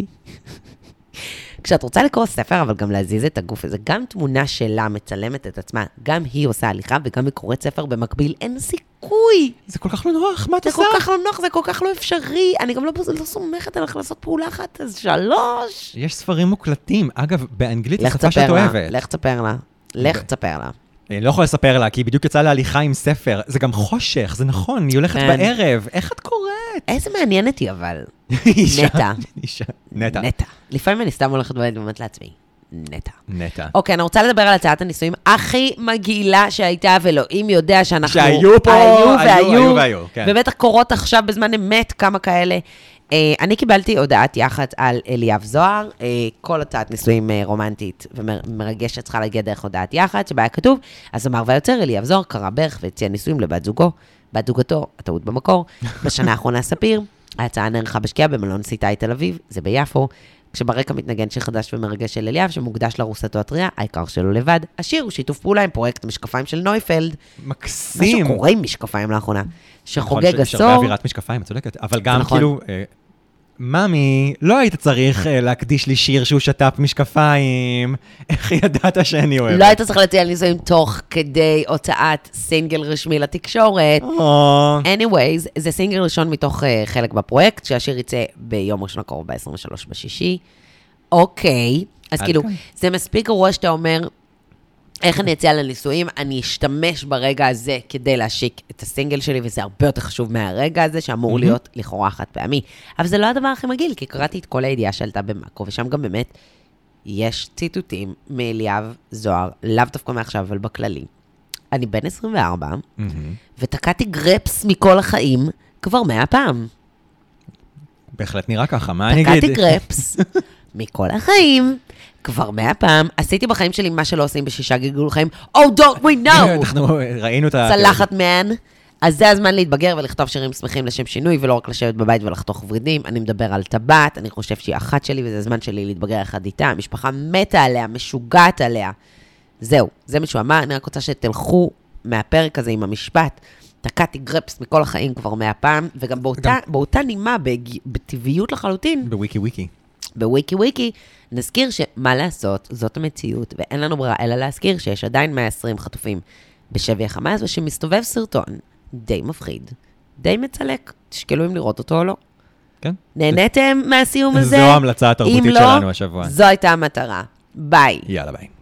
כשאת רוצה לקרוא ספר, אבל גם להזיז את הגוף, זה גם תמונה שלה מצלמת את עצמה, גם היא עושה הליכה וגם היא קוראת ספר במקביל, אין סיכוי.
זה כל כך לא נוח, מה את
זה
עושה?
כל כך לא נוח, זה כל כך לא אפשרי. אני גם לא, לא סומכת עליך לעשות פעולה אחת, אז שלוש.
יש ספרים מוקלטים, אגב, באנגלית זו
לך
שפה שאת
תספר לה,
אוהבת.
לך תספר לה. לך
ב-
תספר לה.
אני לא יכול לספר לה, כי היא בדיוק יצאה להליכה עם ספר. זה גם חושך, זה נכון, היא הולכת
כן.
בערב. איך את קוראת?
איזה מעניינת היא אבל.
אישה,
נטע.
אישה, נטע.
נטע. לפעמים אני סתם הולכת בבית ואומרת לעצמי, נטע.
נטע.
אוקיי, אני רוצה לדבר על הצעת הנישואים הכי מגעילה שהייתה, ואלוהים יודע שאנחנו...
שהיו פה,
היו
היו,
והיו,
היו והיו, כן.
ובטח קורות עכשיו בזמן אמת כמה כאלה. אה, אני קיבלתי הודעת יח"צ על אליאב זוהר, אה, כל הצעת נישואים אה, רומנטית ומרגשת צריכה להגיע דרך הודעת יח"צ, שבה היה כתוב, הזמר והיוצר אליאב זוהר קרא ברך והציע נישואים לבת זוגו, בת זוגתו, הטעות במקור, בשנה האחרונה ספיר, ההצעה נערכה בשקיעה במלון סיטאי תל אביב, זה ביפו, כשברקע מתנגן שיר חדש ומרגש של אליאב, שמוקדש לרוסתו הטריה, העיקר שלו לבד. השיר הוא שיתוף פעולה עם פרויקט משקפיים של נויפלד.
מקסים.
משהו קורה עם משקפיים לאחרונה. שחוגג
נכון, יש הרבה
עשור.
אווירת משקפיים, את צודקת. אבל גם
נכון.
כאילו, אה, ממי, לא היית צריך אה, להקדיש לי שיר שהוא שטף משקפיים. איך ידעת שאני אוהבת?
לא היית צריך להציע נישואים תוך כדי הוצאת סינגל רשמי לתקשורת.
או,
anyways, זה סינגל ראשון מתוך uh, חלק בפרויקט, שהשיר יצא ביום ראשון הקרוב ב-עשרים ושלושה בשישי. אוקיי, אז
עד
כאילו,
כאן.
זה מספיק גרוע שאתה אומר, איך אני אציע לנישואים, אני אשתמש ברגע הזה כדי להשיק את הסינגל שלי, וזה הרבה יותר חשוב מהרגע הזה, שאמור להיות לכאורה חד פעמי. אבל זה לא הדבר הכי מגעיל, כי קראתי את כל הידיעה שעלתה במאקו, ושם גם באמת יש ציטוטים מאליאב זוהר, לאו דווקא מעכשיו, אבל בכללי. אני בן עשרים וארבע,
מהמם.
ותקעתי גרפס מכל החיים כבר מאה פעם.
בהחלט נראה ככה, מה אני אגיד?
תקעתי גרפס מכל החיים, כבר מאה פעם. עשיתי בחיים שלי מה שלא עושים בשישה גלגול חיים. Oh, don't we know!
אנחנו ראינו את ה...
צלחת מן. אז זה הזמן להתבגר ולכתוב שירים שמחים לשם שינוי, ולא רק לשבת בבית ולחתוך ורידים. אני מדבר על טבעת, אני חושב שהיא אחת שלי, וזה הזמן שלי להתבגר אחד איתה. המשפחה מתה עליה, משוגעת עליה. זהו, זה מה שהוא אמר. אני רק רוצה שתלכו מהפרק הזה עם המשפט. תקעתי גרפס מכל החיים כבר מאה פעם, וגם באותה, באותה נימה, בג... בטבעיות לחלוטין,
בוויקי וויקי.
בוויקי וויקי, נזכיר שמה לעשות, זאת המציאות, ואין לנו ברירה אלא להזכיר שיש עדיין מאה ועשרים חטופים בשבי החמאס, ושמסתובב סרטון די מפחיד, די מצלק, תשקלו אם לראות אותו או לא.
כן.
נהניתם מהסיום הזה?
זו ההמלצה התרבותית
אם לא,
שלנו השבוע.
זו הייתה המטרה. ביי.
יאללה ביי.